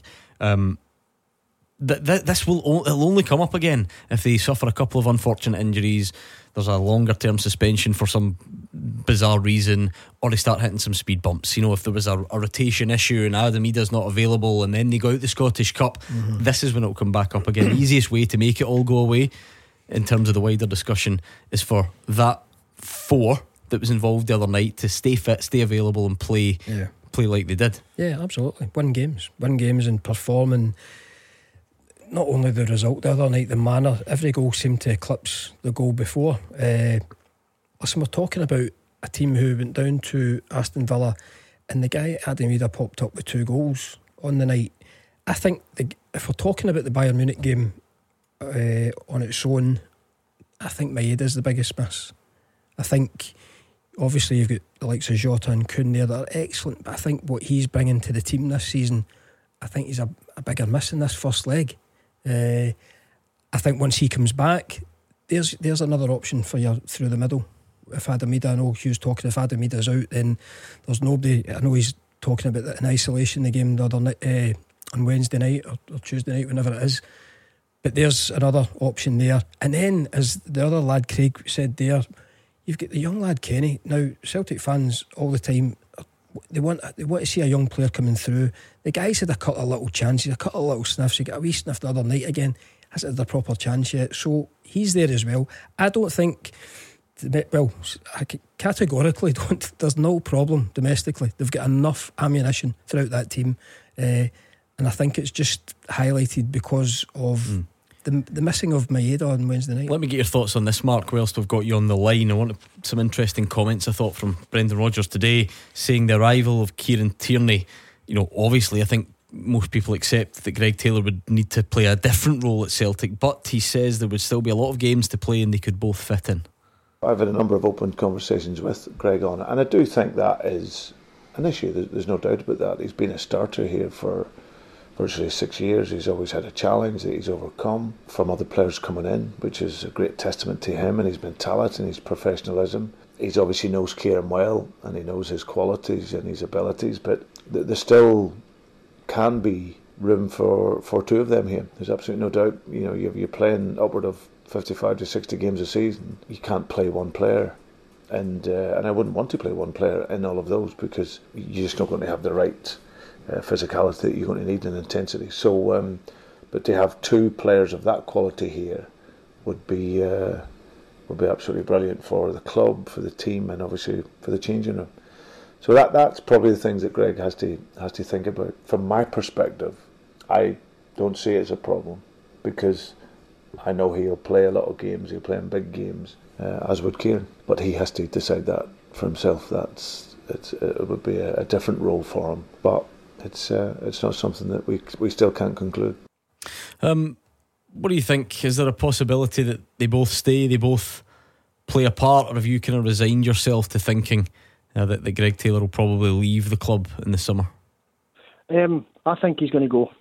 This it'll only come up again if they suffer a couple of unfortunate injuries, there's a longer term suspension for some bizarre reason, or they start hitting some speed bumps. You know, if there was a rotation issue and Adam Ida's not available and then they go out the Scottish Cup, this is when it'll come back up again. The easiest way to make it all go away in terms of the wider discussion is for that 4 that was involved the other night to stay fit, stay available and play like they did. Yeah, absolutely. Win games and perform, and not only the result the other night, the manner. Every goal seemed to eclipse the goal before. Listen, we're talking about a team who went down to Aston Villa, and the guy Adam Ida popped up with 2 goals on the night. I think if we're talking about the Bayern Munich game on its own, I think Maeda's the biggest miss. I think obviously you've got the likes of Jota and Kun there that are excellent, but I think what he's bringing to the team this season, I think he's a bigger miss in this first leg. I think once he comes back, there's another option for you through the middle. If Adam Ida, I know Hugh's talking, if Adam Ida's out, then there's nobody. I know he's talking about that in isolation, the game the other night, on Wednesday night or Tuesday night, whenever it is. But there's another option there. And then, as the other lad Craig said there, you've got the young lad Kenny. Now, Celtic fans all the time, they want to see a young player coming through. The guy's had a couple of little chances, a couple of little sniffs. He got a wee sniff the other night again, hasn't had a proper chance yet, so he's there as well. I don't think, well, I categorically don't, there's no problem domestically. They've got enough ammunition throughout that team, and I think it's just highlighted because of the missing of Maeda on Wednesday night. Let me get your thoughts on this, Mark, whilst we've got you on the line. I want some interesting comments, I thought, from Brendan Rodgers today, saying the arrival of Kieran Tierney, you know, obviously I think most people accept that Greg Taylor would need to play a different role at Celtic, but he says there would still be a lot of games to play and they could both fit in. I've had a number of open conversations with Greg on it, and I do think that is an issue. There's no doubt about that. He's been a starter here for virtually 6 years. He's always had a challenge that he's overcome from other players coming in, which is a great testament to him and his mentality and his professionalism. He obviously knows Kieran well and he knows his qualities and his abilities, but there still can be room for 2 of them here. There's absolutely no doubt. You know, you're playing upward of 55 to 60 games a season. You can't play one player, and I wouldn't want to play one player in all of those, because you're just not going to have the right physicality that you're going to need and intensity. So, but to have 2 players of that quality here would be absolutely brilliant for the club, for the team, and obviously for the changing room. So that's probably the things that Greg has to think about. From my perspective, I don't see it as a problem, because I know he'll play a lot of games. He'll play in big games, as would Kieran. But he has to decide that for himself. It would be a different role for him. But it's not something that we still can't conclude. What do you think? Is there a possibility that they both stay, they both play a part, or have you kind of resigned yourself to thinking that Greg Taylor will probably leave the club in the summer? I think he's going to go.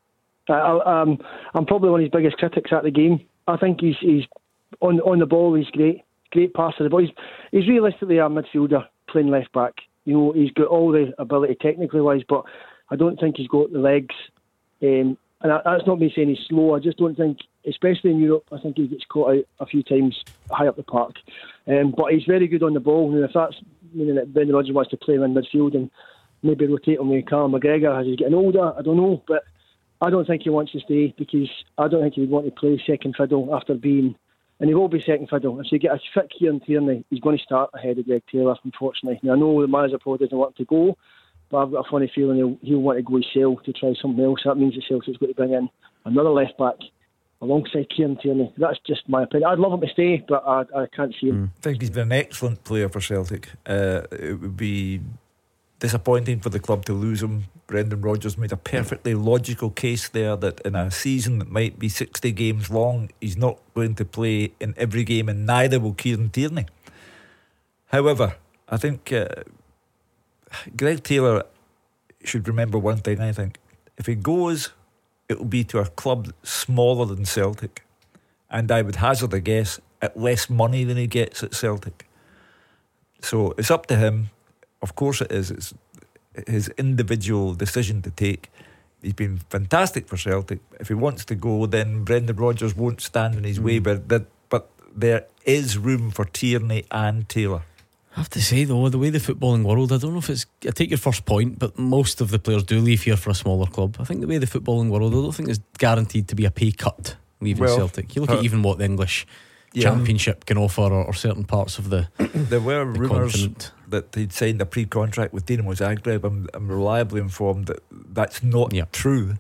I'm probably one of his biggest critics at the game. I think he's on the ball. He's great passer. But he's realistically a midfielder playing left back. You know, he's got all the ability technically wise, but I don't think he's got the legs. And that's not me saying he's slow. I just don't think, especially in Europe, I think he gets caught out a few times high up the park. But he's very good on the ball. And if that's meaning that Brendan Rodgers wants to play him in midfield and maybe rotate him with Callum McGregor as he's getting older, I don't know. But I don't think he wants to stay, because I don't think he would want to play second fiddle after being, and he will be second fiddle. If you get a fit Kieran Tierney, he's going to start ahead of Greg Taylor, unfortunately. Now, I know the manager probably doesn't want to go, but I've got a funny feeling he'll want to go himself to try something else. That means the Celtic's going to bring in another left back alongside Kieran Tierney. That's just my opinion. I'd love him to stay, but I can't see him. I think he's been an excellent player for Celtic. It would be disappointing for the club to lose him. Brendan Rodgers made a perfectly logical case there that in a season that might be 60 games long, he's not going to play in every game, and neither will Kieran Tierney. However, I think Greg Taylor should remember one thing. I think if he goes it will be to a club smaller than Celtic, and I would hazard a guess at less money than he gets at Celtic. So it's up to him. Of course it is. It's his individual decision to take. He's been fantastic for Celtic. If he wants to go, then Brendan Rodgers won't stand in his way. But there is room for Tierney and Taylor. I have to say though, the way the footballing world, I don't know if it's, I take your first point, but most of the players do leave here for a smaller club. I think the way the footballing world, I don't think it's guaranteed to be a pay cut leaving Celtic. You look at even what the English Championship can offer, or certain parts of the there were rumours continent. that he'd signed a pre-contract with Dinamo Zagreb. I'm reliably informed that that's not true.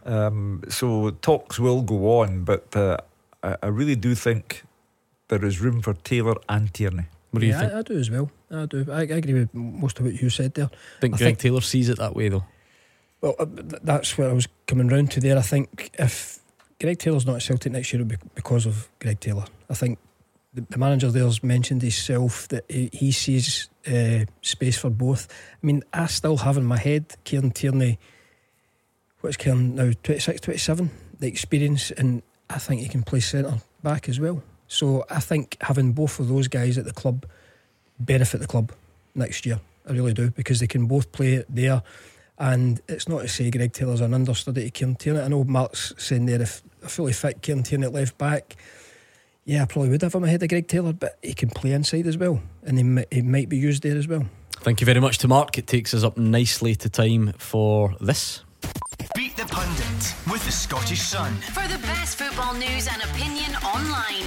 So talks will go on, but I really do think there is room for Taylor and Tierney. What do you think? I do as well. I do. I agree with most of what you said there. I think Taylor sees it that way though. Well, that's where I was coming round to there. I think if Greg Taylor's not at Celtic next year, it'll be because of Greg Taylor. I think the manager there's mentioned himself that he sees space for both. I mean, I still have in my head Kieran Tierney, what's Kieran now, 26, 27, the experience, and I think he can play centre back as well. So I think having both of those guys at the club benefit the club next year. I really do, because they can both play it there. And it's not to say Greg Taylor's an understudy to Kieran Tierney. I know Mark's saying there, if a fully fit Kieran Tierney at left back, I probably would have him ahead of Greg Taylor, but he can play inside as well, and he might be used there as well. Thank you very much to Mark. It takes us up nicely to time for this. Beat the Pundit with the Scottish Sun. For the best football news and opinion online,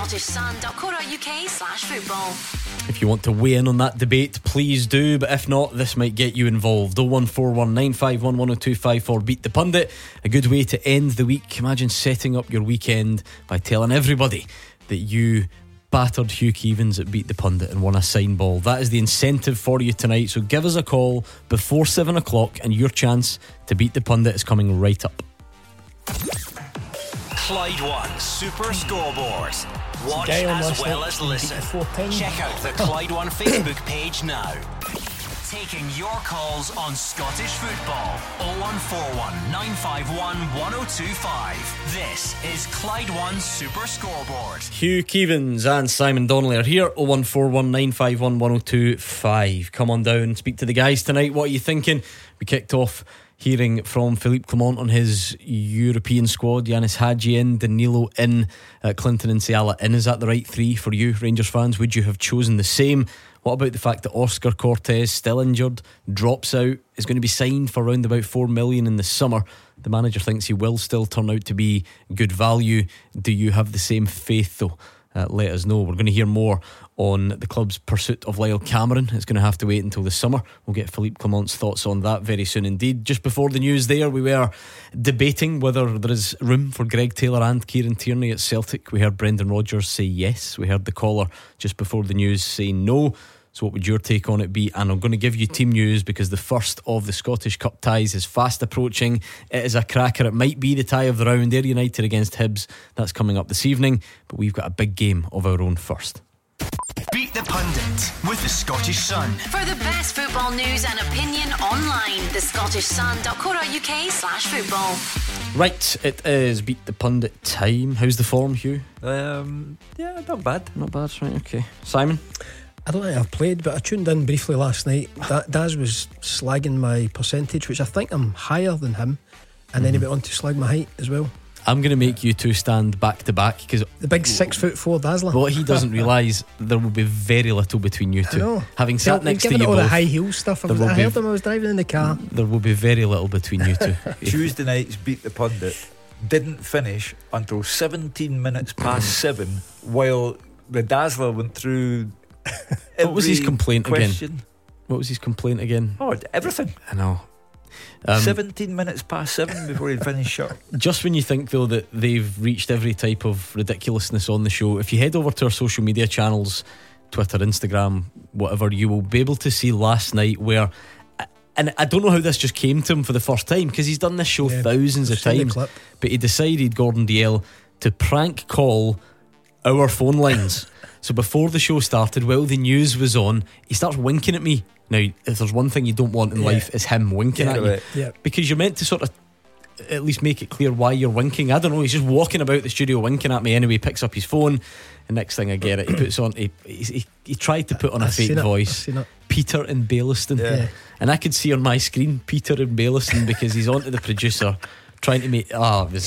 thescottishsun.co.uk/football. If you want to weigh in on that debate, please do, but if not, this might get you involved. 01419511025 for Beat the Pundit. A good way to end the week. Imagine setting up your weekend by telling everybody that you battered Hugh Keevins at Beat the Pundit and won a sign ball. That is the incentive for you tonight, so give us a call before 7 o'clock and your chance to beat the Pundit is coming right up. Clyde One Super Scoreboard. Watch as well as listen. Check out the Clyde One Facebook page now. Taking your calls on Scottish football. 0141 951 1025. This is Clyde One Super Scoreboard. Hugh Keevins and Simon Donnelly are here. 0141 951 1025. Come on down, speak to the guys tonight. What are you thinking? We kicked off hearing from Philippe Clement on his European squad. Yanis Hadji in, Danilo in, Clinton and Ciala in. Is that the right three for you, Rangers fans? Would you have chosen the same? What about the fact that Oscar Cortez, still injured, drops out, is going to be signed for around about 4 million in the summer? The manager thinks he will still turn out to be good value. Do you have the same faith though? Let us know. We're going to hear more on the club's pursuit of Lyle Cameron. It's going to have to wait until the summer. We'll get Philippe Clement's thoughts on that very soon indeed. Just before the news there, we were debating whether there is room for Greg Taylor and Kieran Tierney at Celtic. We heard Brendan Rodgers say yes. We heard the caller just before the news say no. So what would your take on it be? And I'm going to give you team news because the first of the Scottish Cup ties is fast approaching. It is a cracker. It might be the tie of the round. Ayr United against Hibs. That's coming up this evening. But we've got a big game of our own first. Beat the Pundit with the Scottish Sun. For the best football news and opinion online, thescottishsun.co.uk/football. Right, it is Beat the Pundit time. How's the form, Hugh? Not bad. Not bad, right, okay. Simon? I don't think I've played, but I tuned in briefly last night. Daz was slagging my percentage, which I think I'm higher than him, and then he went on to slag my height as well. I'm going to make you two stand back to back because the big 6'4" Dazzler. What he doesn't realise, there will be very little between you two. I know. Having sat next to you all both, the high heel stuff. I heard him. I was driving in the car. There will be very little between you two. Tuesday night's Beat the Pundit didn't finish until 17 minutes past 7, while the Dazzler went through. What was his complaint question. Again? What was his complaint again? Oh, everything. I know. 17 minutes past 7 before he'd finished shot. Just when you think though that they've reached every type of ridiculousness on the show, if you head over to our social media channels, Twitter, Instagram, whatever, you will be able to see last night where, and I don't know how this just came to him for the first time because he's done this show thousands of times, but he decided, Gordon Dalziel, to prank call our phone lines. So before the show started, while the news was on, he starts winking at me. Now, if there's one thing you don't want in life, it's him winking at you. Yeah. Because you're meant to sort of at least make it clear why you're winking? I don't know. He's just walking about the studio winking at me anyway. He picks up his phone, and next thing I get it, he puts on. He tried to put on a fake voice. Peter in Baillieston, and I could see on my screen Peter in Baillieston because he's on to the producer. Trying to make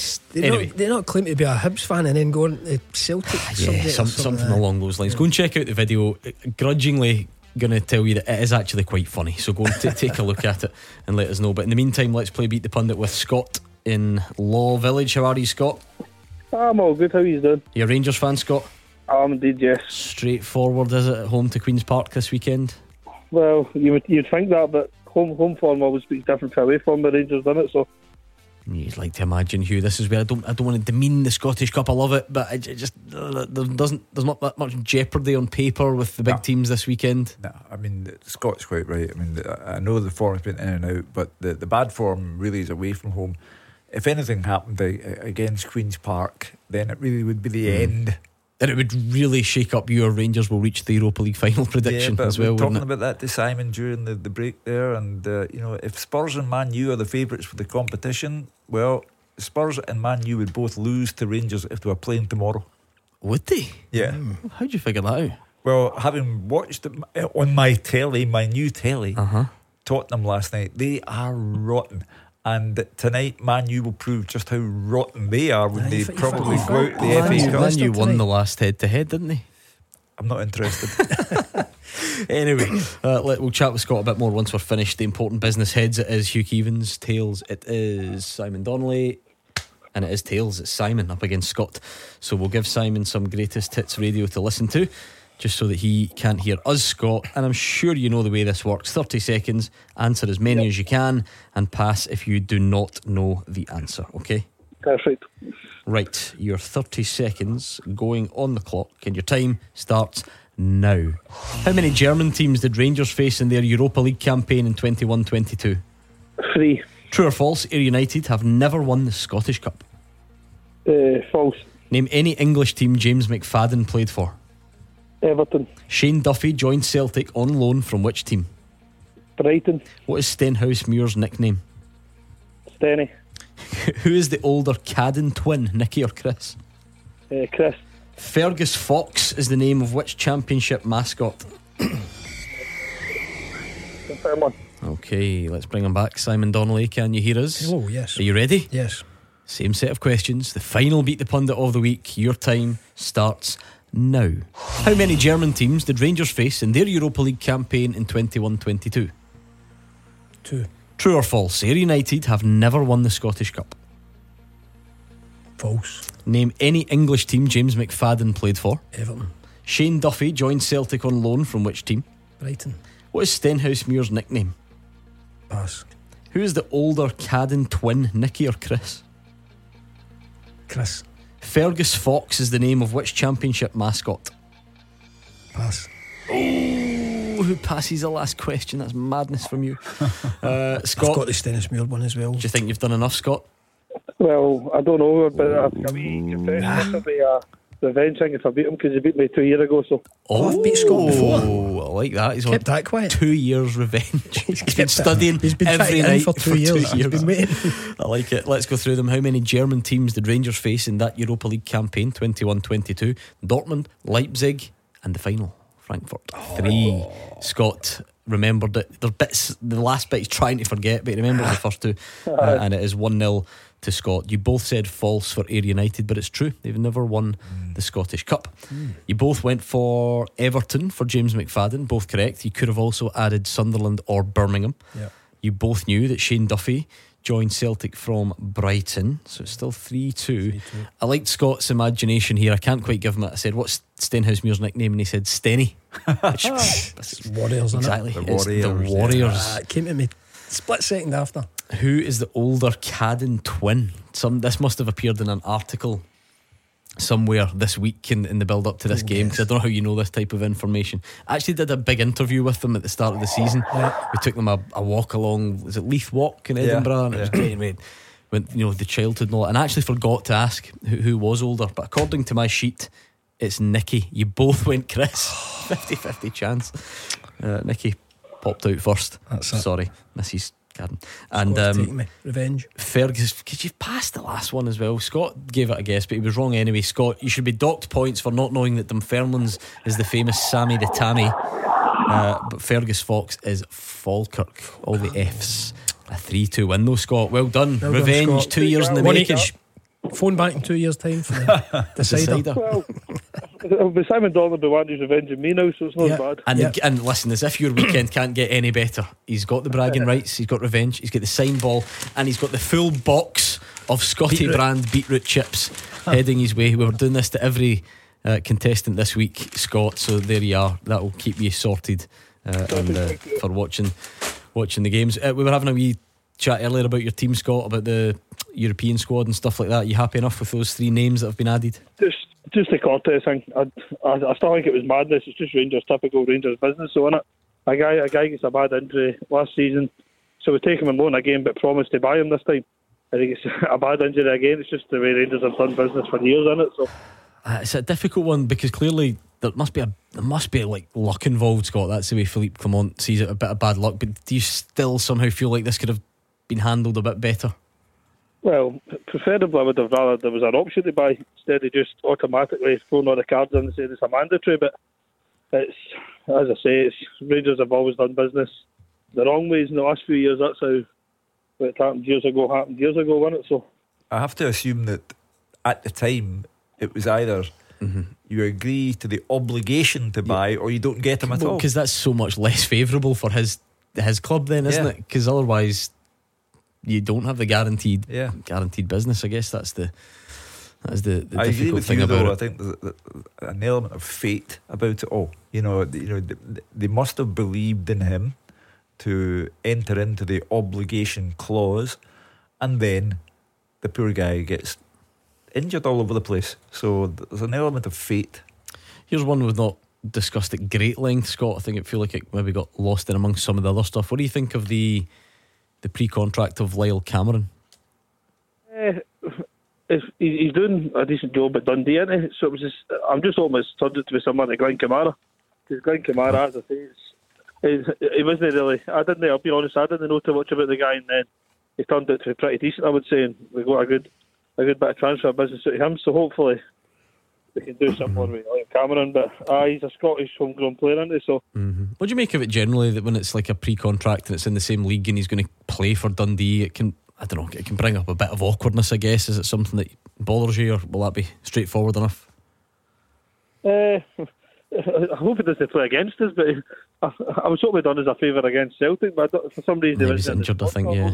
they not claim to be a Hibs fan and then going to Celtic. Something along those lines. Go and check out the video. Grudgingly going to tell you that it is actually quite funny, so go and take a look at it and let us know. But in the meantime, let's play Beat the Pundit with Scott in Law Village. How are you, Scott? I'm all good. How are you doing? You a Rangers fan, Scott? I'm indeed, yes. Straightforward, is it, at home to Queen's Park this weekend? Well, you'd think that, but home form always speaks different to away form. The Rangers done it, so. You'd like to imagine, Hugh. This is where I don't want to demean the Scottish Cup. I love it, but it just there's not that much jeopardy on paper with the big teams this weekend. No, I mean Scott's quite right. I mean, I know the form's been in and out, but the bad form really is away from home. If anything happened against Queen's Park, then it really would be the end. And it would really shake up your Rangers will reach the Europa League final prediction as well. We were talking about that to Simon during the break there, and if Spurs and Man U are the favourites for the competition, well, Spurs and Man U would both lose to Rangers if they were playing tomorrow. Would they? Yeah. How'd you figure that out? Well, having watched it on my new telly, Tottenham last night, they are rotten. And tonight, Man U will prove just how rotten they are when they probably go out the FA Cup. Man U won the last head-to-head, didn't they? I'm not interested. Anyway, we'll chat with Scott a bit more once we're finished. The important business. Heads, it is Hugh Keevins. Tails, it is Simon Donnelly. And it is tails, it's Simon up against Scott. So we'll give Simon some greatest hits radio to listen to, just so that he can't hear us, Scott. And I'm sure you know the way this works. 30 seconds, answer as many as you can, and pass if you do not know the answer, okay? Perfect. Right, your 30 seconds going on the clock, and your time starts now. How many German teams did Rangers face in their Europa League campaign in 21-22? 3. True or false, Ayr United have never won the Scottish Cup? False. Name any English team James McFadden played for. Everton. Shane Duffy joined Celtic on loan from which team? Brighton. What is Stenhousemuir's nickname? Stenny. Who is the older Cadden twin, Nicky or Chris? Chris. Fergus Fox is the name of which championship mascot? Confirm one. Okay, let's bring him back. Simon Donnelly, can you hear us? Hello, yes. Are you ready? Yes. Same set of questions. The final Beat the Pundit of the week. Your time starts now. How many German teams did Rangers face in their Europa League campaign in 21-22? 2. True or false, Ayr United have never won the Scottish Cup? False. Name any English team James McFadden played for. Everton. Shane Duffy joined Celtic on loan from which team? Brighton. What is Stenhousemuir's nickname? Pass. Who is the older Cadden twin, Nicky or Chris? Chris. Fergus Fox is the name of which championship mascot? Pass. Oh, who passes the last question? That's madness from you. Scott, I've got the Stenhousemuir one as well. Do you think you've done enough, Scott? Well, I don't know, but I mean, this be a revenge thing if I beat him, because he beat me 2 years ago. So I've beat Scott before. Oh, I like that. He's kept that quiet. 2 years revenge. He's been studying. He's been every night for 2 years. He's been waiting. I like it. Let's go through them. How many German teams did Rangers face in that Europa League campaign 21-22? Dortmund, Leipzig, and the final, Frankfurt. 3. Scott remembered it. There's bits, the last bit he's trying to forget, but he remembers the first two. And it is 1-0 to Scott. You both said false for Ayr United, but it's true. They've never won the Scottish Cup. You both went for Everton for James McFadden. Both correct. You could have also added Sunderland or Birmingham. Yep. You both knew that Shane Duffy joined Celtic from Brighton, so it's still 3-2. I liked Scott's imagination here. I can't quite give him it. I said, what's Stenhousemuir's nickname? And he said Stenny. It's Warriors, exactly. Isn't it? It's the Warriors. It came to me split second after. Who is the older Cadden twin? This must have appeared in an article somewhere this week in the build up to this game, because I don't know how you know this type of information. I actually did a big interview with them at the start of the season. We took them a walk along, was it Leith Walk in Edinburgh? And it was great. Went, the childhood and all that. And I actually forgot to ask who was older, but according to my sheet, it's Nicky. You both went Chris. 50-50 chance. Nicky popped out first. That's it. Sorry, Mrs. And taking me. Revenge. Fergus, because you've passed the last one as well. Scott gave it a guess, but he was wrong anyway. Scott, you should be docked points for not knowing that Dunfermline's is the famous Sammy the Tammy, but Fergus Fox is Falkirk. All the F's. A 3-2 win though, Scott. Well done. Revenge, Scott. 2 years in the making. Phone back in 2 years' time for the decider. Well, Simon Donald will be wanting his revenge on me now, so it's not bad. And listen, as if your weekend can't get any better. He's got the bragging rights, he's got revenge, he's got the sign ball, and he's got the full box of Scotty brand beetroot chips heading his way. We were doing this to every contestant this week, Scott, so there you are. That will keep you sorted for watching the games. We were having a wee chat earlier about your team, Scott, about the European squad and stuff like that. Are you happy enough with those 3 names that have been added? Just the Cortez thing. I still think it was madness. It's just typical Rangers business. So, innit? A guy gets a bad injury last season, so we take him on loan again, but promised to buy him this time. I think it's a bad injury again. It's just the way Rangers have done business for years, innit? So it's a difficult one because clearly there must be like luck involved, Scott. That's the way Philippe Clement sees it, a bit of bad luck. But do you still somehow feel like this could have been handled a bit better? Well, preferably I would have rather there was an option to buy instead of just automatically throwing all the cards in and saying it's a mandatory. But it's, as I say, Rangers have always done business the wrong ways in the last few years. That's how it happened years ago, wasn't it? So I have to assume that at the time it was either you agree to the obligation to buy or you don't get him at all. Because that's so much less favourable for his club then, isn't it? Because otherwise you don't have the guaranteed business. I guess that's the I agree with thing you, about though. it. I think there's an element of fate about it all. They must have believed in him to enter into the obligation clause, and then the poor guy gets injured all over the place. So there's an element of fate. Here's one we've not discussed at great length, Scott. I think it feel like it maybe got lost in amongst some of the other stuff. What do you think of the pre-contract of Lyle Cameron? He's doing a decent job at Dundee, isn't he? So it was I'm just almost turned it to be someone like Glenn Kamara. Because Glenn Kamara, as I say, he wasn't really. I'll be honest, I didn't know too much about the guy, and then he turned out to be pretty decent, I would say, and we got a good bit of transfer business out of him. So hopefully we can do something with Lyle Cameron. But he's a Scottish homegrown player, isn't he? So what do you make of it generally, that when it's like a pre-contract and it's in the same league and he's going to play for Dundee, it can bring up a bit of awkwardness, I guess. Is it something that bothers you, or will that be straightforward enough? I hope it doesn't play against us, but I was hoping done as a favour against Celtic, but for some reason he was injured, I think. Yeah,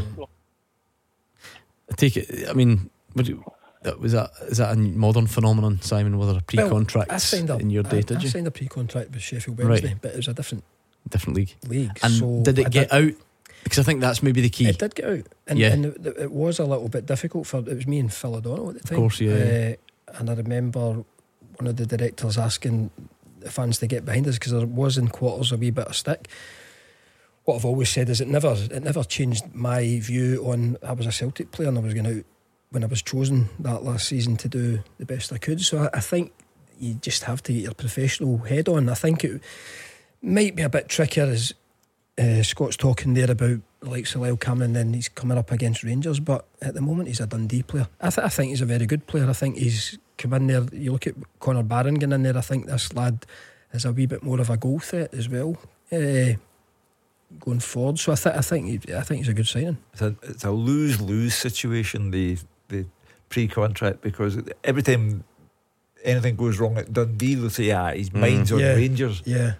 I take it. I mean, is that a modern phenomenon, Simon? Whether a pre-contract in your day? Did you? I signed a pre-contract with Sheffield Wednesday, right, but it was a different league. And so did it get out? Because I think that's maybe the key. It did get out, and it was a little bit difficult for. It was me and Phil O'Donnell at the time. Of course, yeah. And I remember one of the directors asking the fans to get behind us because there was in quarters a wee bit of stick. What I've always said is it never changed my view on. I was a Celtic player and I was going out when I was chosen that last season to do the best I could. So I think you just have to get your professional head on. I think it might be a bit trickier as Scott's talking there about the likes of Lyle Cameron, then he's coming up against Rangers, but at the moment he's a Dundee player. I think he's a very good player. I think he's come in there. You look at Conor Barron getting in there, I think this lad is a wee bit more of a goal threat as well going forward. So I think he's a good signing. It's a lose-lose situation, the pre-contract, because every time anything goes wrong at Dundee, they'll say, his mind's on Rangers.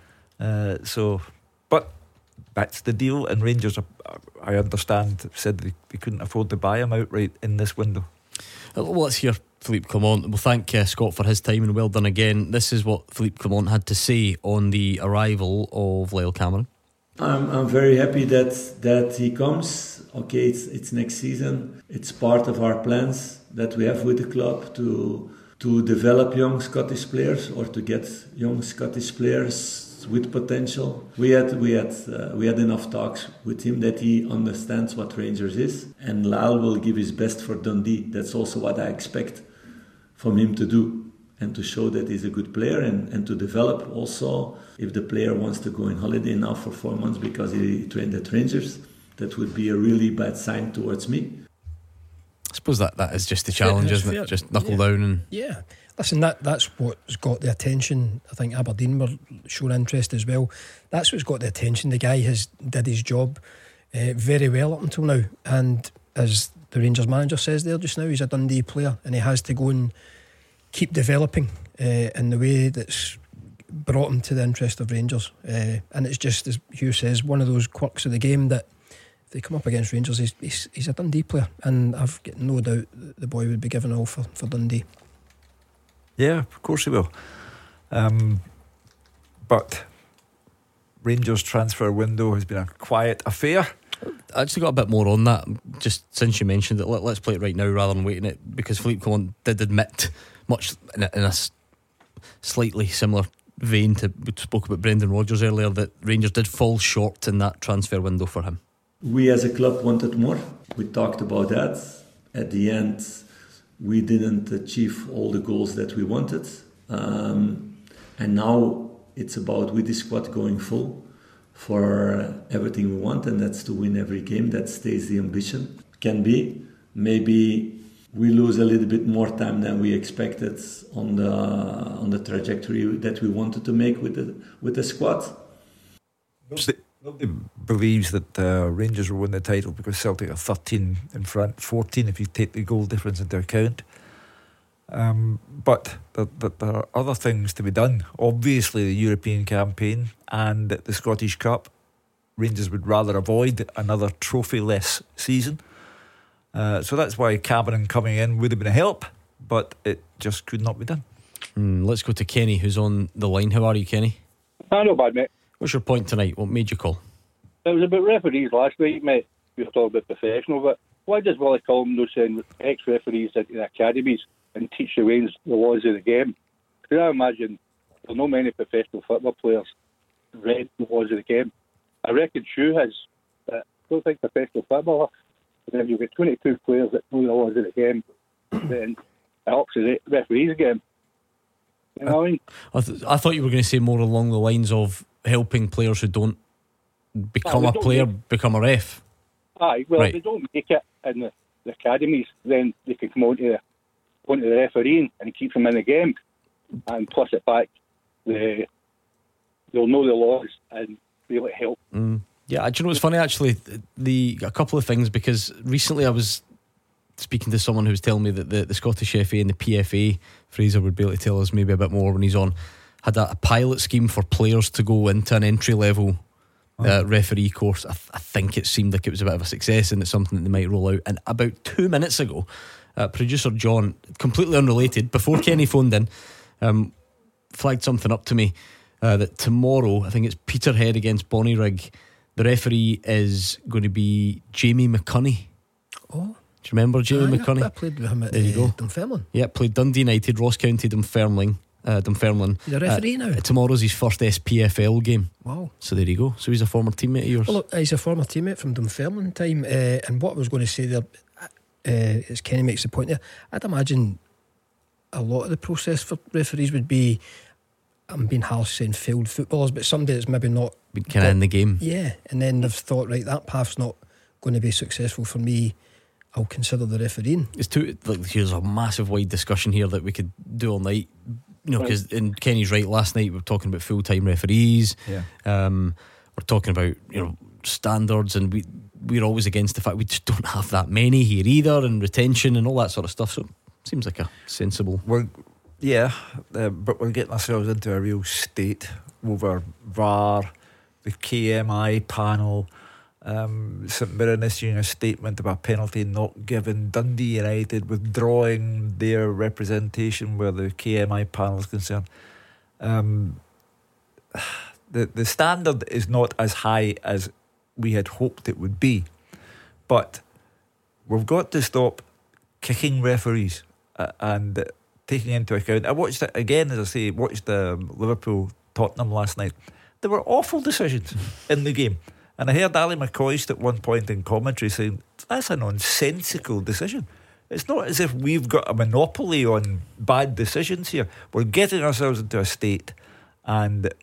But that's the deal, and Rangers, I understand, said they couldn't afford to buy him outright in this window. Well, let's hear Philippe Clement. We'll thank Scott for his time, and well done again. This is what Philippe Clement had to say on the arrival of Lyle Cameron. I'm very happy that he comes. Okay, it's next season. It's part of our plans that we have with the club to develop young Scottish players, or to get young Scottish players with potential. We had enough talks with him that he understands what Rangers is, and Lyle will give his best for Dundee. That's also what I expect from him to do, and to show that he's a good player, and to develop also. If the player wants to go on holiday now for 4 months because he trained at Rangers, that would be a really bad sign towards me. I suppose that is just the challenge, isn't it? Just knuckle down and... Yeah. Listen, that's what's got the attention. I think Aberdeen were showing interest as well. That's what's got the attention. The guy has did his job very well up until now. And as the Rangers manager says there just now, he's a Dundee player and he has to go and keep developing in the way that's brought him to the interest of Rangers. And it's just, as Hugh says, one of those quirks of the game that if they come up against Rangers, he's a Dundee player. And I've got no doubt that the boy would be given all for Dundee. Yeah, of course he will. But Rangers transfer window has been a quiet affair. I actually got a bit more on that just since you mentioned it. Let's play it right now rather than waiting it, because Philippe Clement did admit, much in a slightly similar vein to we spoke about Brendan Rodgers earlier, that Rangers did fall short in that transfer window for him. We as a club wanted more. We talked about that. At the end, we didn't achieve all the goals that we wanted, and now it's about with the squad going full for everything we want, and that's to win every game. That stays the ambition. Can be maybe we lose a little bit more time than we expected on the trajectory that we wanted to make with the squad. Nobody believes that Rangers will win the title because Celtic are 13 in front, 14 if you take the goal difference into account. But there are other things to be done. Obviously, the European campaign and the Scottish Cup. Rangers would rather avoid another trophy-less season. So that's why Cameron coming in would have been a help, but it just could not be done. Let's go to Kenny, who's on the line. How are you, Kenny? Not bad, mate. What's your point tonight? What made you call? It was about referees last night, mate. We were talking about professional, but why does Willie Collum send ex-referees into the academies and teach the Waynes the laws of the game? Could I imagine there are not many professional football players read the laws of the game? I reckon Shue has, but I don't think professional footballer. And then you've got 22 players that know the laws of the game, then it helps the referees game. You know what I mean? I thought you were going to say more along the lines of helping players who don't become a player become a ref. Aye, well, right. If they don't make it in the academies, then they can come on to the refereeing and keep them in the game. And plus it back, they'll know the laws and be able to help. Yeah, do you know what's funny actually? A couple of things, because recently I was speaking to someone who was telling me that the Scottish FA and the PFA, Fraser would be able to tell us maybe a bit more when he's on, had a pilot scheme for players to go into an entry level referee course. I think it seemed like it was a bit of a success and it's something that they might roll out. And about 2 minutes ago, producer John, completely unrelated, before Kenny phoned in, flagged something up to me that tomorrow, I think it's Peterhead against Bonnyrigg, the referee is going to be Jamie McCunney. Oh, do you remember Jamie McCunney? I played with him at Dunfermline. Yeah, played Dundee United, Ross County, Dunfermline. He's a referee now. Tomorrow's his first SPFL game. Wow. So there you go. So he's a former teammate of yours. Well, look, he's a former teammate from Dunfermline time. And what I was going to say there, as Kenny makes the point there, I'd imagine a lot of the process for referees would be, I'm being harsh saying failed footballers, but somebody that's maybe not been kind of in the game. Yeah, and then they've thought, right, that path's not going to be successful for me, I'll consider the refereeing. It's too, like, here's a massive wide discussion here that we could do all night. You know, because Kenny's right. Last night we were talking about full-time referees. Yeah. We're talking about, you know, standards, and we're always against the fact we just don't have that many here either, and retention and all that sort of stuff. So it seems like a sensible. But we're getting ourselves into a real state over VAR, the KMI panel, St Mirren issuing a statement about a penalty not given, Dundee United withdrawing their representation where the KMI panel is concerned. The standard is not as high as we had hoped it would be, but we've got to stop kicking referees and taking into account. I watched it again, as I say, watched Liverpool Tottenham last night. There were awful decisions in the game, and I heard Ali McCoist at one point in commentary saying that's a nonsensical decision. It's not as if we've got a monopoly on bad decisions here. We're getting ourselves into a state, and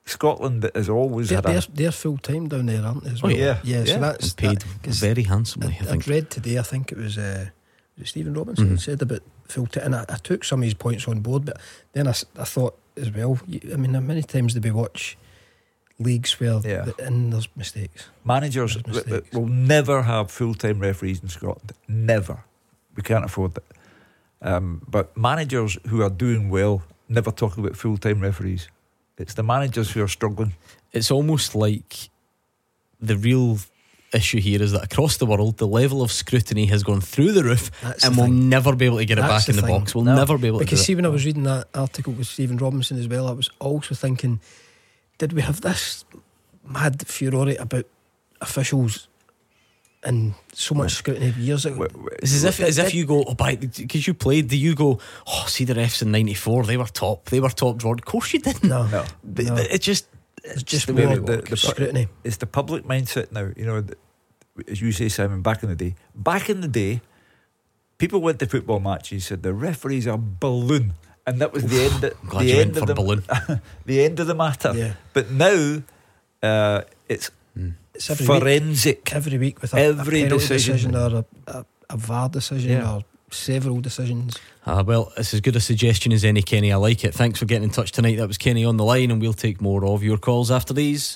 Scotland has always they're full time down there, aren't they? As well? Yeah. So that's paid very handsomely. I think. I'd read today. I think it was Stephen Robinson said about full time, and I took some of his points on board. But then I thought as well. I mean, how many times do we watch leagues where and there's mistakes? Managers will never have full time referees in Scotland. Never. We can't afford that. But managers who are doing well never talk about full time referees. It's the managers who are struggling. It's almost like the real issue here is that across the world the level of scrutiny has gone through the roof. And we'll never be able to get it back in the box. We'll never be able to do it. Because see, when I was reading that article with Stephen Robinson as well, I was also thinking, did we have this mad furore about officials and so much scrutiny years ago? It's as if you go, because you played, do you go, see the refs in 94, they were top drawn? Of course you didn't. No. It's just the way the scrutiny. It's the public mindset now. You know, as you say, Simon, back in the day, people went to football matches, said the referees are balloon, and that was the end. The end of the balloon. The end of the matter. Yeah. But now, it's forensic. Every week with every a decision or a VAR decision or several decisions. Well, it's as good a suggestion as any, Kenny. I like it. Thanks for getting in touch tonight. That was Kenny on the line, and we'll take more of your calls after these.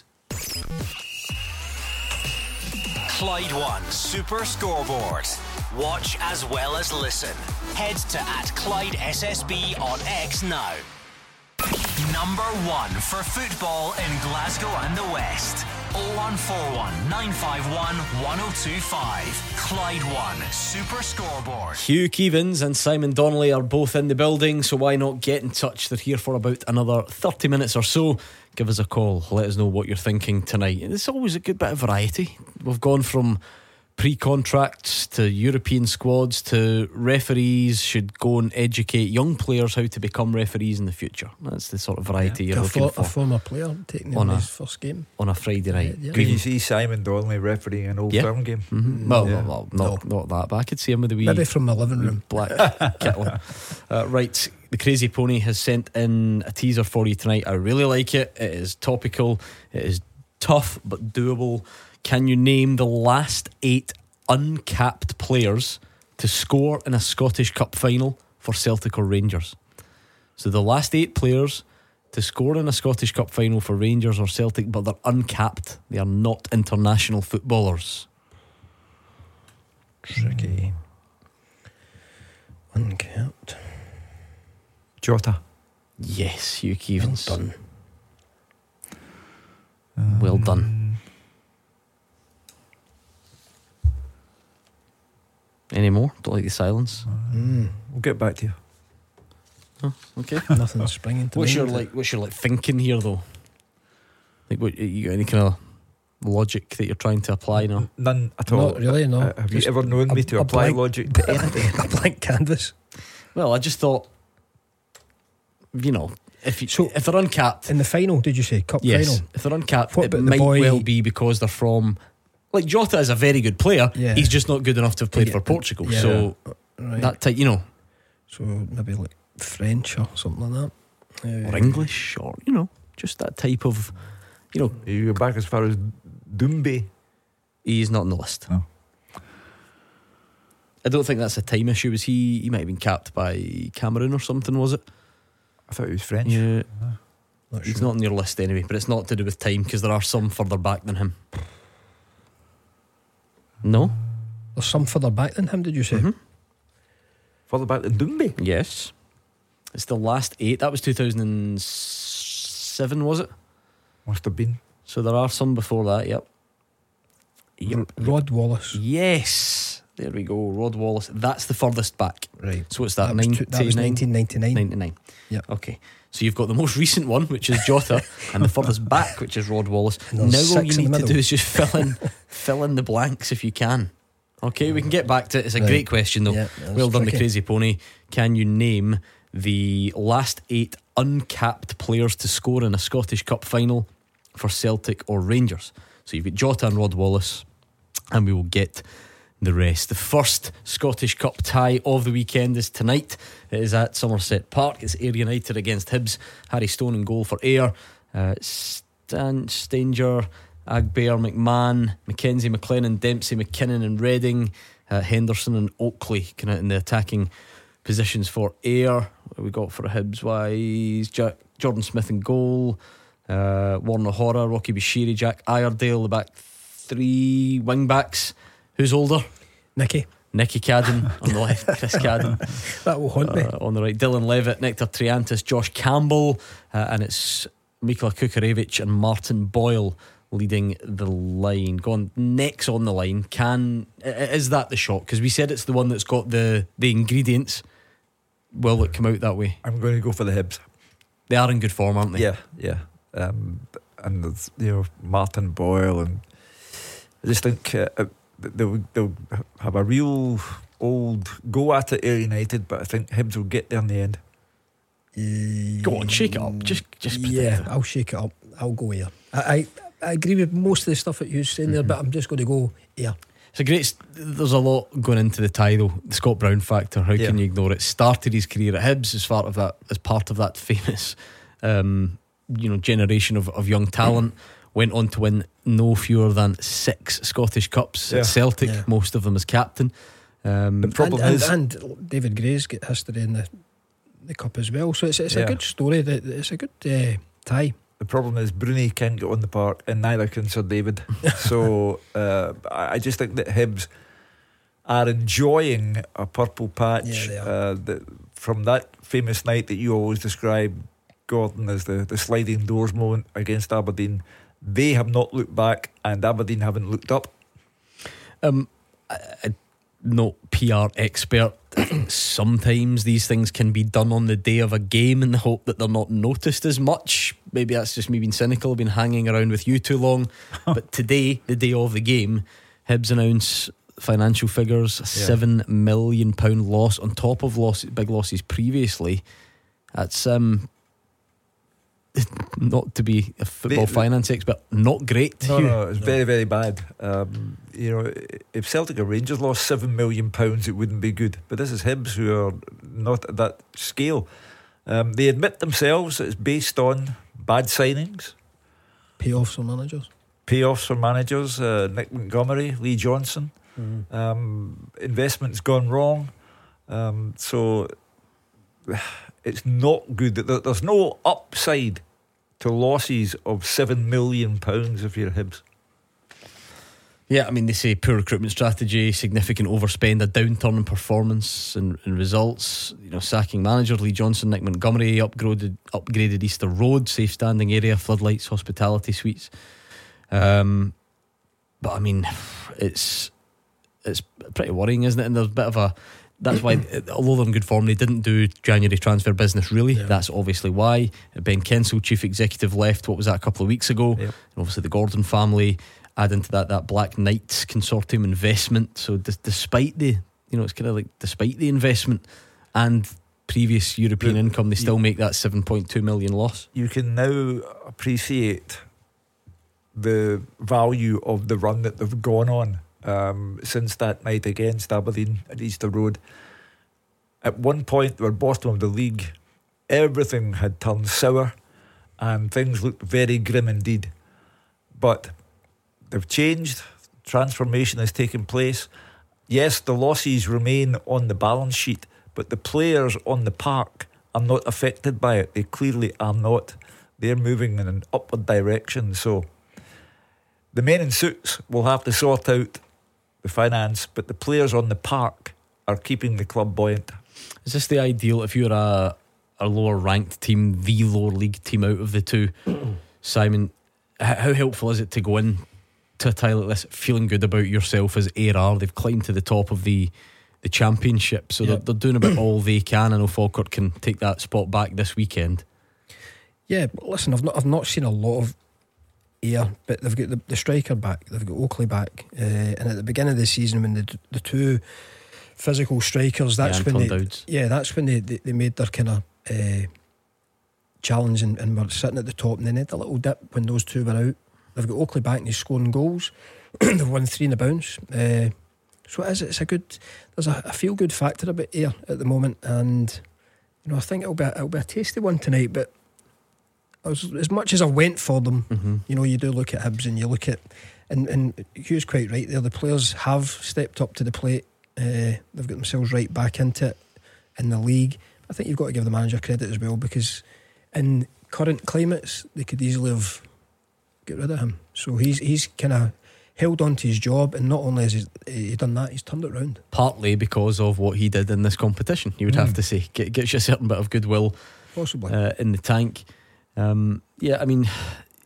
Clyde One Super Scoreboard. Watch as well as listen. Head to @ClydeSSB on X now. Number 1 for football in Glasgow and the West. 0141 951 1025. Clyde One Super Scoreboard. Hugh Keevins and Simon Donnelly are both in the building, so why not get in touch? They're here for about another 30 minutes or so. Give us a call, let us know what you're thinking tonight. It's always a good bit of variety. We've gone from pre-contracts to European squads to referees should go and educate young players how to become referees in the future. That's the sort of variety you're looking for. A former player taking on his first game on a Friday night. Could you see Simon Donnelly refereeing an Old Firm game? Mm-hmm. Well, not that, but I could see him with a wee, maybe from my living room, black kittle. Right, the Crazy Pony has sent in a teaser for you tonight. I really like it. It is topical, it is tough but doable. Can you name the last 8 uncapped players to score in a Scottish Cup final for Celtic or Rangers? So the last 8 players to score in a Scottish Cup final for Rangers or Celtic, but they're uncapped. They are not international footballers. Tricky. Uncapped. Jota. Yes, Hugh Keevins. Well done. Well done. Any more? Don't like the silence. We'll get back to you. Oh, okay. Nothing's springing to mind. What's your thinking here though? Like, what you got any kind of logic that you're trying to apply now? None at all. Not really, no. Have you ever known me to apply logic to anything? A blank canvas. Well, I just thought, if they're uncapped in the final, did you say cup final? If they're uncapped, it might well be because they're from. Like Jota is a very good player. Yeah. He's just not good enough to have played for Portugal. Yeah. So that type, So maybe like French or something like that, or English, or just that type of. You go back as far as Doumbé. He's not on the list. No. I don't think that's a time issue. Was he? He might have been capped by Cameroon or something. Was it? I thought he was French. Yeah. He's not on your list anyway. But it's not to do with time because there are some further back than him. No? There's some further back than him, did you say? Mm-hmm. Further back than Doumbé? Yes. It's the last 8. That was 2007, was it? Must have been. So there are some before that, yep. Rod Wallace. Yes. There we go, Rod Wallace. That's the furthest back. Right. So what's that? That was 1999. 99. Yeah. Okay. So you've got the most recent one, which is Jota, and the furthest back, which is Rod Wallace. Now all you need to do is just fill in the blanks if you can. Okay, we can get back to it. It's a great question though. Yeah, well done, the Crazy Pony. Can you name the last 8 uncapped players to score in a Scottish Cup final for Celtic or Rangers? So you've got Jota and Rod Wallace, and we will get the rest. The first Scottish Cup tie of the weekend is tonight. It is at Somerset Park. It's Ayr United against Hibs. Harry Stone in goal for Ayr. Stanger, Agbear, McMahon, Mackenzie, McLennan, Dempsey, McKinnon and Redding, Henderson and Oakley kind of in the attacking positions for Ayr. What have we got for Hibs wise? Jordan Smith in goal, Warner Horror, Rocky Bashiri, Jack Iredale, the back three. Wing backs, who's older? Nicky Cadden on the left, Chris Cadden. That will haunt me. On the right, Dylan Levitt, Nectar Triantis, Josh Campbell, and it's Mikola Kukarevich and Martin Boyle leading the line. Go on, next on the line. Is that the shot? Because we said it's the one that's got the ingredients. Will it come out that way? I'm going to go for the Hibs. They are in good form, aren't they? Yeah. And there's, Martin Boyle, and I just think they'll have a real old go at it, Ayr United, but I think Hibs will get there in the end. Go on, shake it up. Just I'll shake it up. I'll go Ayr. I agree with most of the stuff that you're saying there, but I'm just going to go Ayr. There's a lot going into the tie though. The Scott Brown factor, how can you ignore it? Started his career at Hibs as part of that famous generation of young talent. Went on to win no fewer than 6 Scottish Cups at Celtic, most of them as captain. The problem is, and David Gray's got history in the cup as well, so it's a good story. It's a good tie. The problem is Bruni can't get on the park, and neither can Sir David. So I just think that Hibs are enjoying a purple patch from that famous night that you always describe, Gordon, as the sliding doors moment against Aberdeen. They have not looked back, and Aberdeen haven't looked up. I'm not PR expert. Sometimes these things can be done on the day of a game in the hope that they're not noticed as much. Maybe that's just me being cynical, been hanging around with you too long. But today, the day of the game, Hibs announce financial figures, £7 million loss on top of big losses previously. That's not to be a football finance expert, not great. No, it's very, very bad. If Celtic or Rangers lost £7 million, it wouldn't be good. But this is Hibs, who are not at that scale. They admit themselves that it's based on bad signings, payoffs for managers. Nick Montgomery, Lee Johnson. Investment's gone wrong. So it's not good. There's no upside to losses of £7 million if you're Hibs. Yeah, I mean, they say poor recruitment strategy, significant overspend, a downturn in performance and results. Sacking manager Lee Johnson, Nick Montgomery upgraded Easter Road, safe standing area, floodlights, hospitality suites. But I mean, it's pretty worrying, isn't it? And there's a bit of that's why, although they're in good form, they didn't do January transfer business really. That's obviously why. Ben Kensel, chief executive, left, what was that, a couple of weeks ago. And obviously the Gordon family adding to that Black Knights consortium investment. So despite the it's kind of like despite the investment and previous European income, they still make that 7.2 million loss. You can now appreciate the value of the run that they've gone on since that night against Aberdeen at Easter Road. At one point they were bottom of the league. Everything had turned sour and things looked very grim indeed. But they've changed. Transformation has taken place. Yes, the losses remain on the balance sheet, but the players on the park are not affected by it. They clearly are not. They're moving in an upward direction. So the men in suits will have to sort out the finance, but the players on the park are keeping the club buoyant. Is this the ideal, if you're a lower ranked team, the lower league team out of the two? Simon, how helpful is it to go in to a tie like this feeling good about yourself as Ayr are? They've climbed to the top of the championship, so they're doing about all they can. I know Falkirk can take that spot back this weekend. Yeah, listen, I've not seen a lot of Ayr, but they've got the striker back, they've got Oakley back, and at the beginning of the season when the two physical strikers, that's when they made their kind of challenge and were sitting at the top, and then they had a little dip when those two were out. They've got Oakley back and he's scoring goals. They've won 3 in a bounce. So it's a good. There's a feel good factor about Ayr at the moment, and I think it'll be a tasty one tonight. But as much as I went for them, you know, you do look at Hibs and you look at, and Hugh's quite right there. The players have stepped up to the plate. They've got themselves right back into it in the league. I think you've got to give the manager credit as well, because in current climates they could easily have got rid of him. So he's kind of held on to his job, and not only has he done that, he's turned it round. Partly because of what he did in this competition, you would have to say. Gets you a certain bit of goodwill, possibly, in the tank. Yeah, I mean,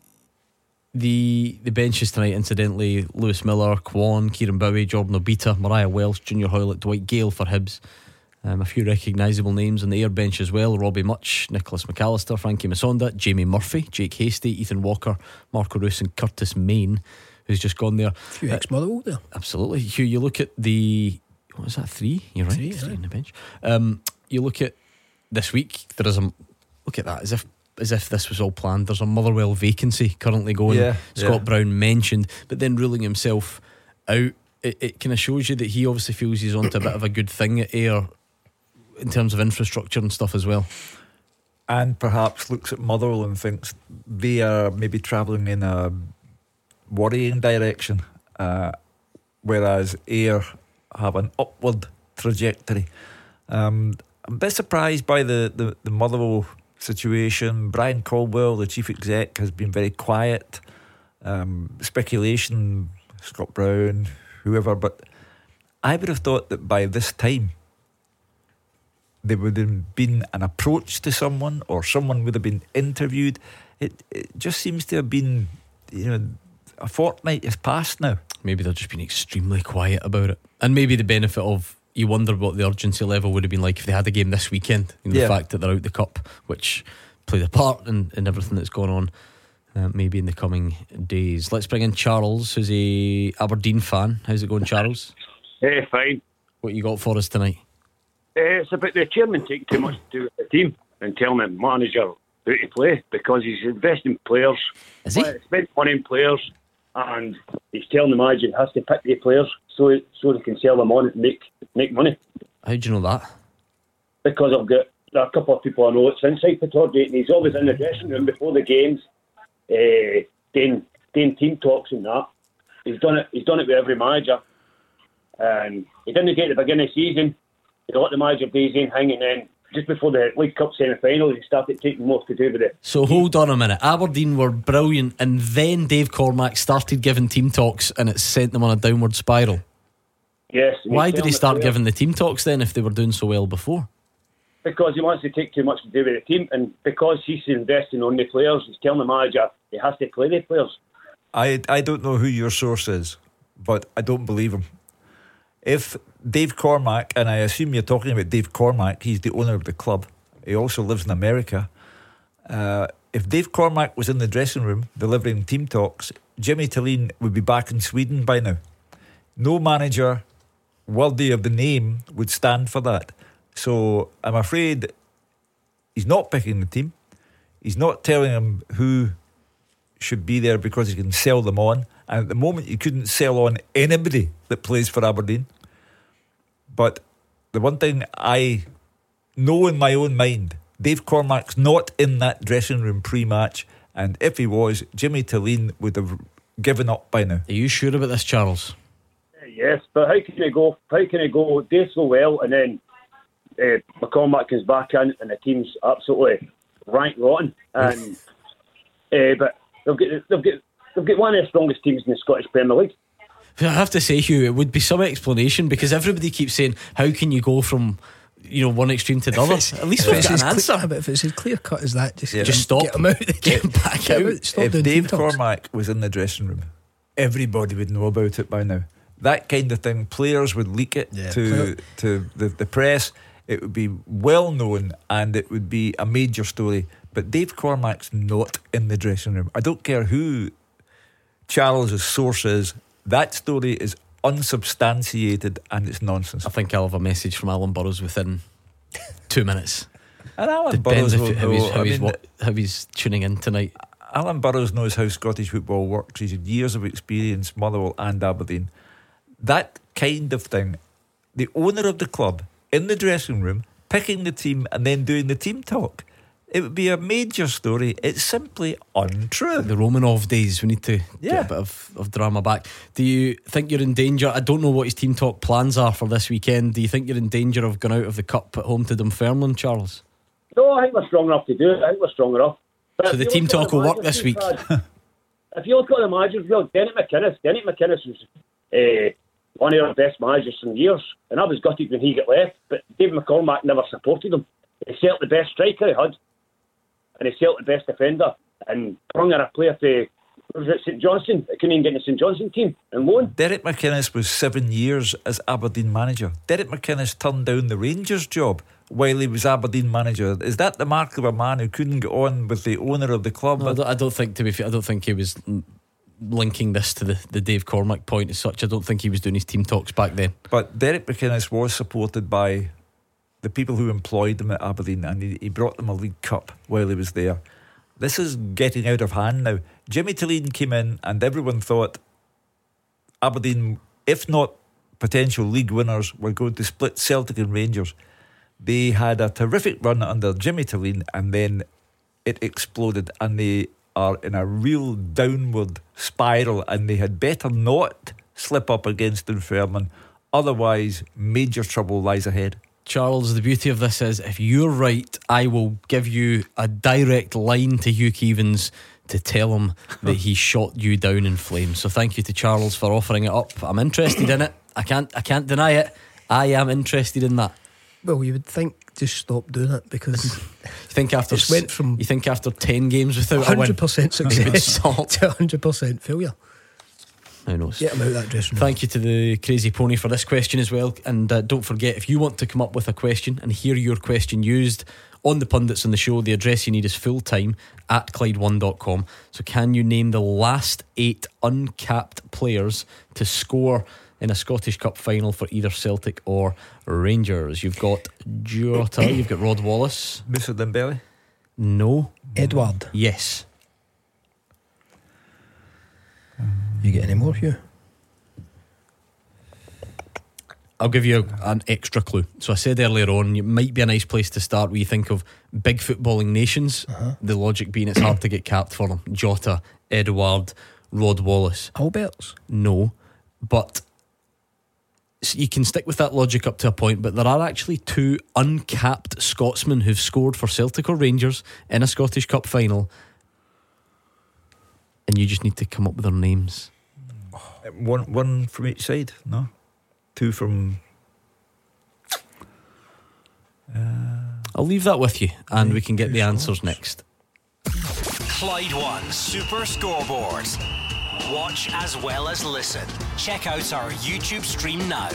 the benches tonight, incidentally: Lewis Miller, Kwon, Kieran Bowie, Jordan Obita, Mariah Welsh, Junior Hoylett, Dwight Gale for Hibs. A few recognisable names on the air bench as well: Robbie Much, Nicholas McAllister, Frankie Masonda, Jamie Murphy, Jake Hasty, Ethan Walker, Marco Roos and Curtis Main, who's just gone there. A few ex-Motherwell there. Absolutely. Hugh, you look at the, what was that, 3? You're right, 3 on the bench. You look at this week, there is a, look at that, as if this was all planned. There's a Motherwell vacancy currently going. Scott Brown mentioned, but then ruling himself out. It kind of shows you that he obviously feels he's onto a bit of a good thing at Ayr in terms of infrastructure and stuff as well, and perhaps looks at Motherwell and thinks they are maybe travelling in a worrying direction, whereas Ayr have an upward trajectory. I'm a bit surprised by the Motherwell situation. Brian Caldwell, the chief exec, has been very quiet. Speculation, Scott Brown, whoever, but I would have thought that by this time there would have been an approach to someone, or someone would have been interviewed. It just seems to have been, a fortnight has passed now. Maybe they've just been extremely quiet about it, and maybe the benefit of, you wonder what the urgency level would have been like if they had a game this weekend. The fact that they're out the cup, which played a part in everything that's gone on, maybe in the coming days. Let's bring in Charles, who's a Aberdeen fan. How's it going, Charles? Hey, fine. What you got for us tonight? It's about the chairman taking too much to do with the team and telling the manager how to play, because he's investing players. Is he? Spent money in players, and he's telling the manager he has to pick the players so they can sell them on and make money. How do you know that? Because there are a couple of people I know that's inside Pittodrie, and he's always in the dressing room before the games, doing team talks and that. He's done it with every manager, and he didn't get at the beginning of the season. He let the manager days in hanging in. Just before the League Cup semi-final, he started taking more to do with it. So hold on a minute. Aberdeen were brilliant, and then Dave Cormack started giving team talks, and it sent them on a downward spiral. Yes. Why did he start giving the team talks then, if they were doing so well before? Because he wants to take too much to do with the team, and because he's investing on the players, he's telling the manager he has to play the players. I don't know who your source is, but I don't believe him. If Dave Cormack, and I assume you're talking about Dave Cormack, he's the owner of the club, he also lives in America. If Dave Cormack was in the dressing room delivering team talks, Jimmy Tillin would be back in Sweden by now. No manager worthy of the name would stand for that. So I'm afraid he's not picking the team. He's not telling him who should be there because he can sell them on. And at the moment, you couldn't sell on anybody that plays for Aberdeen. But the one thing I know in my own mind, Dave Cormack's not in that dressing room pre-match. And if he was, Jimmy Tillin would have given up by now. Are you sure about this, Charles? Yes, but how can he go day so well, and then McCormack comes back in and the team's absolutely rank rotten. And but they've got one of the strongest teams in the Scottish Premier League. I have to say, Hugh, it would be some explanation, because everybody keeps saying, how can you go from one extreme to the other? At least we've got an answer. But if it's as clear cut as that, just stop. Get him out. Get him back out. If Dave Cormack was in the dressing room, everybody would know about it by now. That kind of thing, players would leak it to the press. It would be well known, and it would be a major story. But Dave Cormack's not in the dressing room. I don't care who Charles's source is. That story is unsubstantiated and it's nonsense. I think I'll have a message from Alan Burrows within 2 minutes. And Alan Depends Burrows how he's tuning in tonight. Alan Burrows knows how Scottish football works. He's had years of experience, Motherwell and Aberdeen. That kind of thing, the owner of the club in the dressing room picking the team and then doing the team talk, it would be a major story. It's simply untrue. The Romanov days, we need to Yeah. get a bit of drama back. Do you think you're in danger? I don't know what his team talk plans are for this weekend. Do you think you're in danger of going out of the cup at home to Dunfermline, Charles? No, I think we're strong enough to do it. I think we're strong enough. But So the team talk will work this week. If you look at the managers, Dennis McInnes was one of our best managers in years, and I was gutted when he got left. But Dave McCormack never supported him. He set the best striker he had, and he set the best defender, and brung in a player to, was it St Johnstone? I couldn't even get in the St Johnstone team and loan. Derek McInnes was 7 years as Aberdeen manager. Derek McInnes turned down the Rangers job while he was Aberdeen manager. Is that the mark of a man who couldn't get on with the owner of the club? No, I don't think, to be fair, I don't think he was linking this to the Dave Cormack point as such. I don't think he was doing his team talks back then. But Derek McInnes was supported by the people who employed him at Aberdeen, and he brought them a League Cup while he was there. This is getting out of hand now. Jimmy Tilleen came in and everyone thought Aberdeen, if not potential league winners, were going to split Celtic and Rangers. They had a terrific run under Jimmy Tilleen, and then it exploded, and they are in a real downward spiral, and they had better not slip up against Dunfermline. Otherwise, major trouble lies ahead. Charles, the beauty of this is, if you're right, I will give you a direct line to Hugh Keevins to tell him that he shot you down in flames. So thank you to Charles for offering it up. I'm interested in it. I can't deny it. I am interested in that. Well, you would think just stop doing it, because you think after it's went from 10 games without 100% success to 100% failure. Who knows? Get him out of that dressing room. Thank you to the Crazy Pony for this question as well. And don't forget, if you want to come up with a question and hear your question used on the pundits on the show, the address you need is fulltime at Clyde1.com. So can you name the last 8 uncapped players to score in a Scottish Cup final for either Celtic or Rangers? You've got Jota, you've got Rod Wallace. Moussa Dembele? No. Edward? Yes. You get any more, Hugh? I'll give you an extra clue. So I said earlier on, it might be a nice place to start when you think of big footballing nations. The logic being it's hard to get capped for them. Jota, Edouard, Rod Wallace. Alberts? No. But so you can stick with that logic up to a point, but there are actually 2 uncapped Scotsmen who've scored for Celtic or Rangers in a Scottish Cup final, and you just need to come up with their names. One from each side? No? 2 from... I'll leave that with you, and we can get the answers next. Clyde One Super Scoreboard. Watch as well as listen. Check out our YouTube stream now.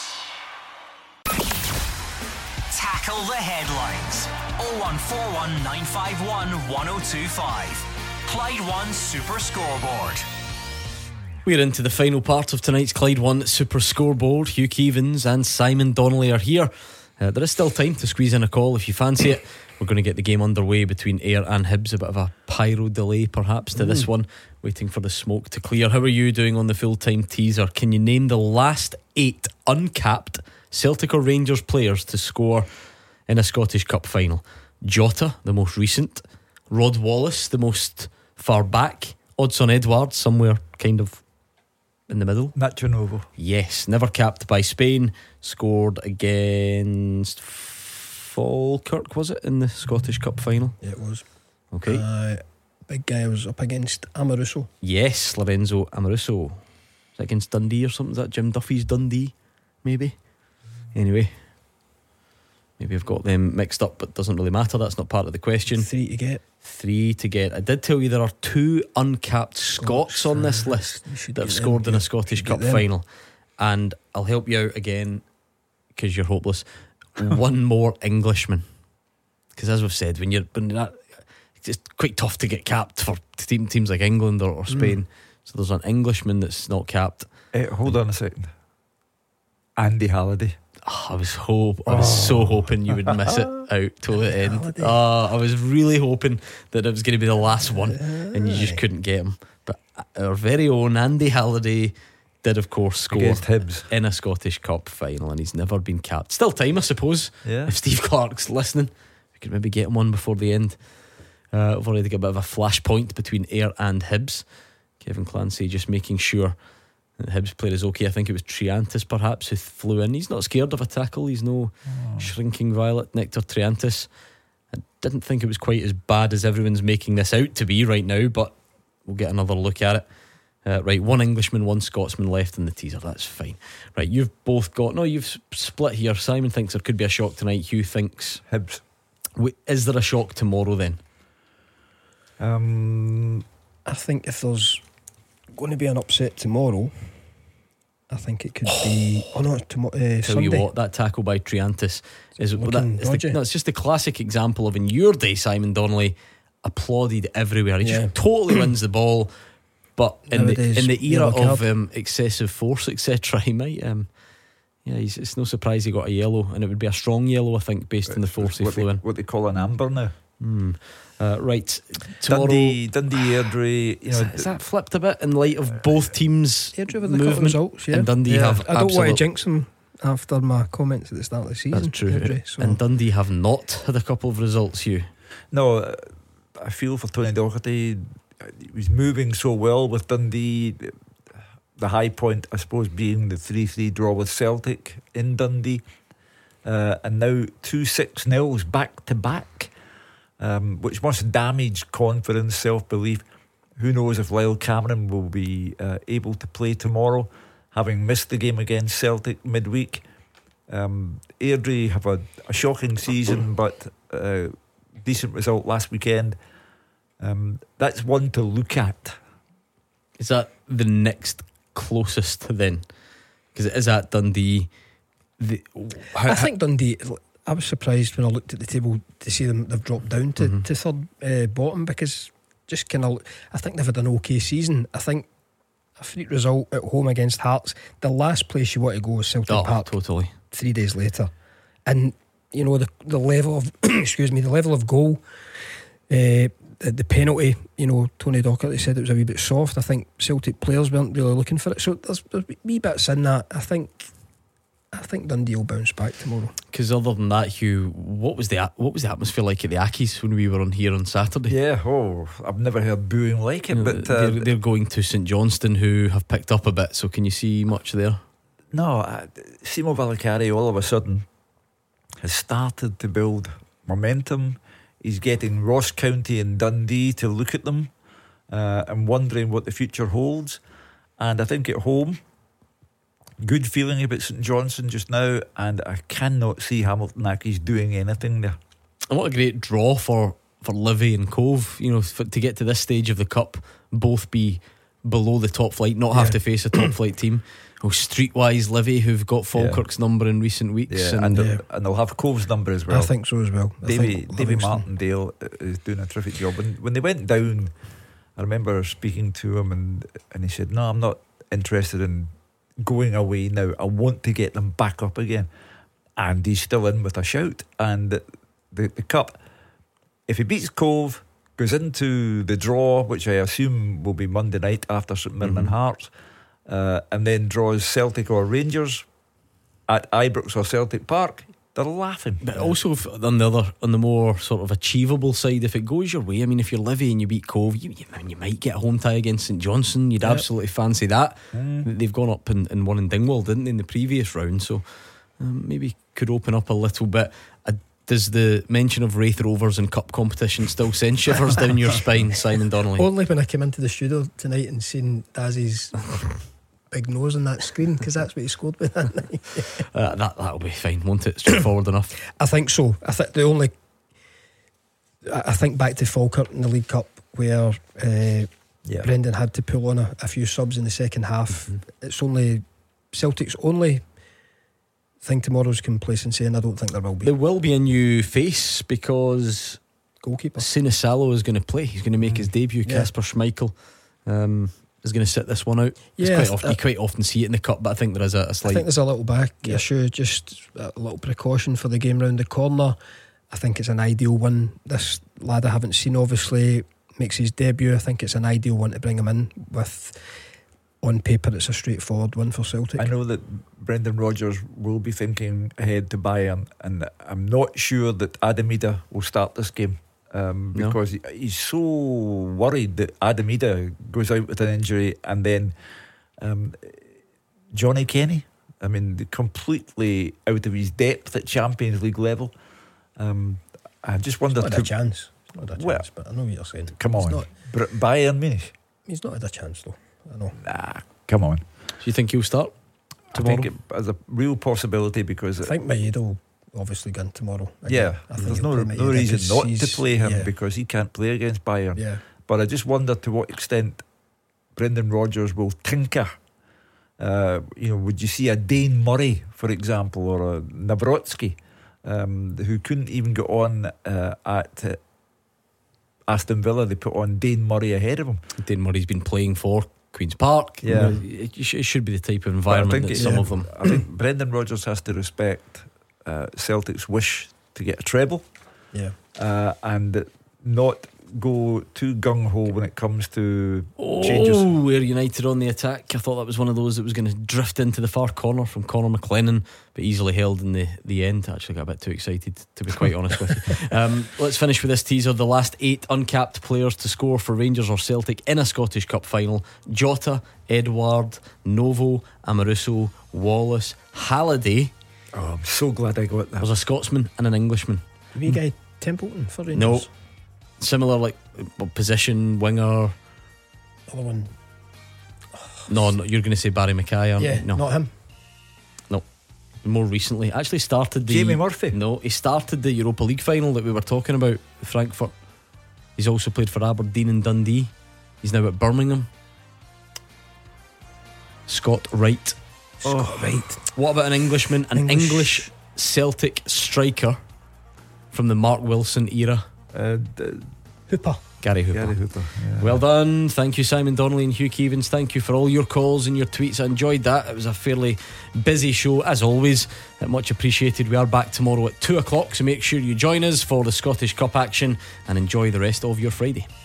Tackle the headlines. 0141 951 1025. Clyde One Super Scoreboard. We're into the final part of tonight's Clyde One Super Scoreboard. Hugh Keevins and Simon Donnelly are here. There is still time to squeeze in a call if you fancy it. We're going to get the game underway between Ayr and Hibs. A bit of a pyro delay perhaps to this one, waiting for the smoke to clear. How are you doing on the full-time teaser? Can you name the last 8 uncapped Celtic or Rangers players to score in a Scottish Cup final? Jota, the most recent. Rod Wallace, the most far back. Odsonne Edouard, somewhere kind of in the middle. Nacho Novo. Yes, never capped by Spain. Scored against Falkirk, was it, in the Scottish Cup final? Yeah, it was. Okay. Big guy was up against Amoruso. Yes, Lorenzo Amoruso. Is that against Dundee or something? Is that Jim Duffy's Dundee? Maybe. Anyway, maybe I've got them mixed up, but doesn't really matter. That's not part of the question. 3 to get. 3 to get. I did tell you there are 2 uncapped Scots on this list that have scored in a Scottish Cup final, and I'll help you out again because you're hopeless. 1 more Englishman, because as we've said, when it's quite tough to get capped for teams like England or Spain. So there's an Englishman that's not capped. Hold on a second. Andy Halliday. I was so hoping you would miss it out till the end. I was really hoping that it was going to be the last one, and you just couldn't get him. But our very own Andy Halliday did, of course, score against Hibs in a Scottish Cup final, and he's never been capped. Still time, I suppose. Yeah. If Steve Clarke's listening, we could maybe get him one before the end. We've already got a bit of a flashpoint between Ayr and Hibs. Kevin Clancy just making sure that Hibs player is okay. I think it was Triantis perhaps who flew in. He's not scared of a tackle. He's no shrinking violet. Nectar Triantis. I didn't think it was quite as bad as everyone's making this out to be right now, but we'll get another look at it. Right, one Englishman, one Scotsman left in the teaser. That's fine. Right, you've both got... No, you've split here. Simon thinks there could be a shock tonight. Hugh thinks... Hibs. Is there a shock tomorrow then? I think if there's going to be an upset tomorrow, I think it could be... Oh no, Sunday. Tell you what, that tackle by Triantis is... It's just the classic example of, in your day, Simon Donnelly applauded everywhere. He just totally wins the ball. But in the era of excessive force, etc., he might. It's no surprise he got a yellow, and it would be a strong yellow, I think, based on the force he flew in. What they call an amber now. Right, tomorrow, Dundee, Airdrie. Is that flipped a bit in light of both teams' Airdrie with movement? a couple results, and Dundee have. I don't want to jinx them after my comments at the start of the season. That's true. Airdrie, so. And Dundee have not had a couple of results. Hugh? No, I feel for Tony Docherty. He was moving so well with Dundee. The high point, I suppose, being the 3-3 draw with Celtic in Dundee, and now 2 6-0s back to back, which must damage confidence, self-belief. Who knows if Lyle Cameron will be able to play tomorrow, having missed the game against Celtic midweek. Airdrie have a shocking season, but decent result last weekend. That's one to look at. Is that the next closest then? Because it is at Dundee. I think Dundee, I was surprised when I looked at the table to see them, they've dropped down to third bottom, because just kind of, I think they've had an okay season. I think a freak result at home against Hearts, the last place you want to go is Celtic Park. Totally. 3 days later, and you know the level of the level of goal, the penalty, Tony Docherty said it was a wee bit soft. I think Celtic players weren't really looking for it, so there's wee bits in that. I think Dundee will bounce back tomorrow. Because other than that, Hugh, what was the atmosphere like at the Accies when we were on here on Saturday? Yeah, I've never heard booing like it. But they're going to St Johnstone, who have picked up a bit. So can you see much there? No, Simo Valakari all of a sudden has started to build momentum. He's getting Ross County and Dundee to look at them and wondering what the future holds. And I think at home, good feeling about St Johnstone just now, and I cannot see Hamilton Accies doing anything there. And what a great draw for Livy and Cove, to get to this stage of the Cup, both be below the top flight, not have to face a top flight team. Streetwise Livy, who've got Falkirk's number in recent weeks, and they'll have Cove's number as well. I think so as well. Davy Martindale is doing a terrific job. When they went down, I remember speaking to him, and he said, "No, I'm not interested in going away now. I want to get them back up again." And he's still in with a shout. And the Cup, if he beats Cove, goes into the draw, which I assume will be Monday night after St Mirren and Hearts, and then draws Celtic or Rangers at Ibrox or Celtic Park, they're laughing. But also on the more sort of achievable side, if it goes your way, I mean, if you're Livy and you beat Cove, you might get a home tie against St Johnstone. You'd absolutely fancy that. They've gone up and won in Dingwall, didn't they, in the previous round? So maybe could open up a little bit. Does the mention of Wraith Rovers and Cup competition still send shivers down your spine, Simon Donnelly? Only when I came into the studio tonight and seen Dazzy's big nose on that screen, because that's what he scored with that night. That'll be fine, won't it? Straightforward enough. I think so. I think back to Falkirk in the League Cup, where Brendan had to pull on a few subs in the second half. It's only Celtic's only thing tomorrow's complacency, and I don't think there will be. There will be a new face, because goalkeeper Sinisalo is going to play. He's going to make his debut. Kasper Schmeichel is going to sit this one out. You quite often see it in the Cup, but I think there is a slight... I think there's a little back issue, just a little precaution for the game round the corner. I think it's an ideal one. This lad I haven't seen, obviously, makes his debut. I think it's an ideal one to bring him in with. on paper it's a straightforward win for Celtic. I know that Brendan Rodgers will be thinking ahead to Bayern, and I'm not sure that Adam Idah will start this game. Because he's so worried that Adam Idah goes out with an injury, and then Johnny Kenny, I mean, completely out of his depth at Champions League level. I just wonder. Not had a chance. Not had a chance, but I know what you're saying. Come on, Bayern Munich. He's not had a chance though. I know. Nah, come on. Do you think he'll start tomorrow? I think it has a real possibility, because I think Maeda will obviously go in tomorrow. Yeah, I think there's no reason not to play him, because he can't play against Bayern. Yeah. But I just wonder to what extent Brendan Rodgers will tinker. Would you see a Dane Murray, for example, or a Nawrocki, who couldn't even get on at Aston Villa? They put on Dane Murray ahead of him. Dane Murray's been playing for Queen's Park. Yeah. It should be the type of environment that some of them. I think Brendan Rodgers has to respect Celtic's wish to get a treble, and not go too gung-ho when it comes to changes. Oh, we're United on the attack. I thought that was one of those that was going to drift into the far corner from Conor McLennan, but easily held in the end. I actually got a bit too excited, to be quite honest with you. Let's finish with this teaser. The last 8 uncapped players to score for Rangers or Celtic in a Scottish Cup final: Jota, Edouard, Novo, Amoruso, Wallace, Halliday. Oh, I'm so glad I got that. There's a Scotsman and an Englishman. Wee guy Templeton for Rangers? No. Similar, like position, winger. Other one. No, you're going to say Barry Mackay, aren't Yeah, you? No, not him. No. More recently, actually started the Jamie Murphy. No, he started the Europa League final that we were talking about with Frankfurt. He's also played for Aberdeen and Dundee. He's now at Birmingham. Scott Wright. Scott Wright. What about an Englishman? An English Celtic striker from the Mark Wilson era. Hooper. Gary Hooper. Yeah. Well done. Thank you, Simon Donnelly and Hugh Keevins. Thank you for all your calls and your tweets. I enjoyed that. It was a fairly busy show, as always. Much appreciated. We are back tomorrow at 2 o'clock, so make sure you join us for the Scottish Cup action and enjoy the rest of your Friday.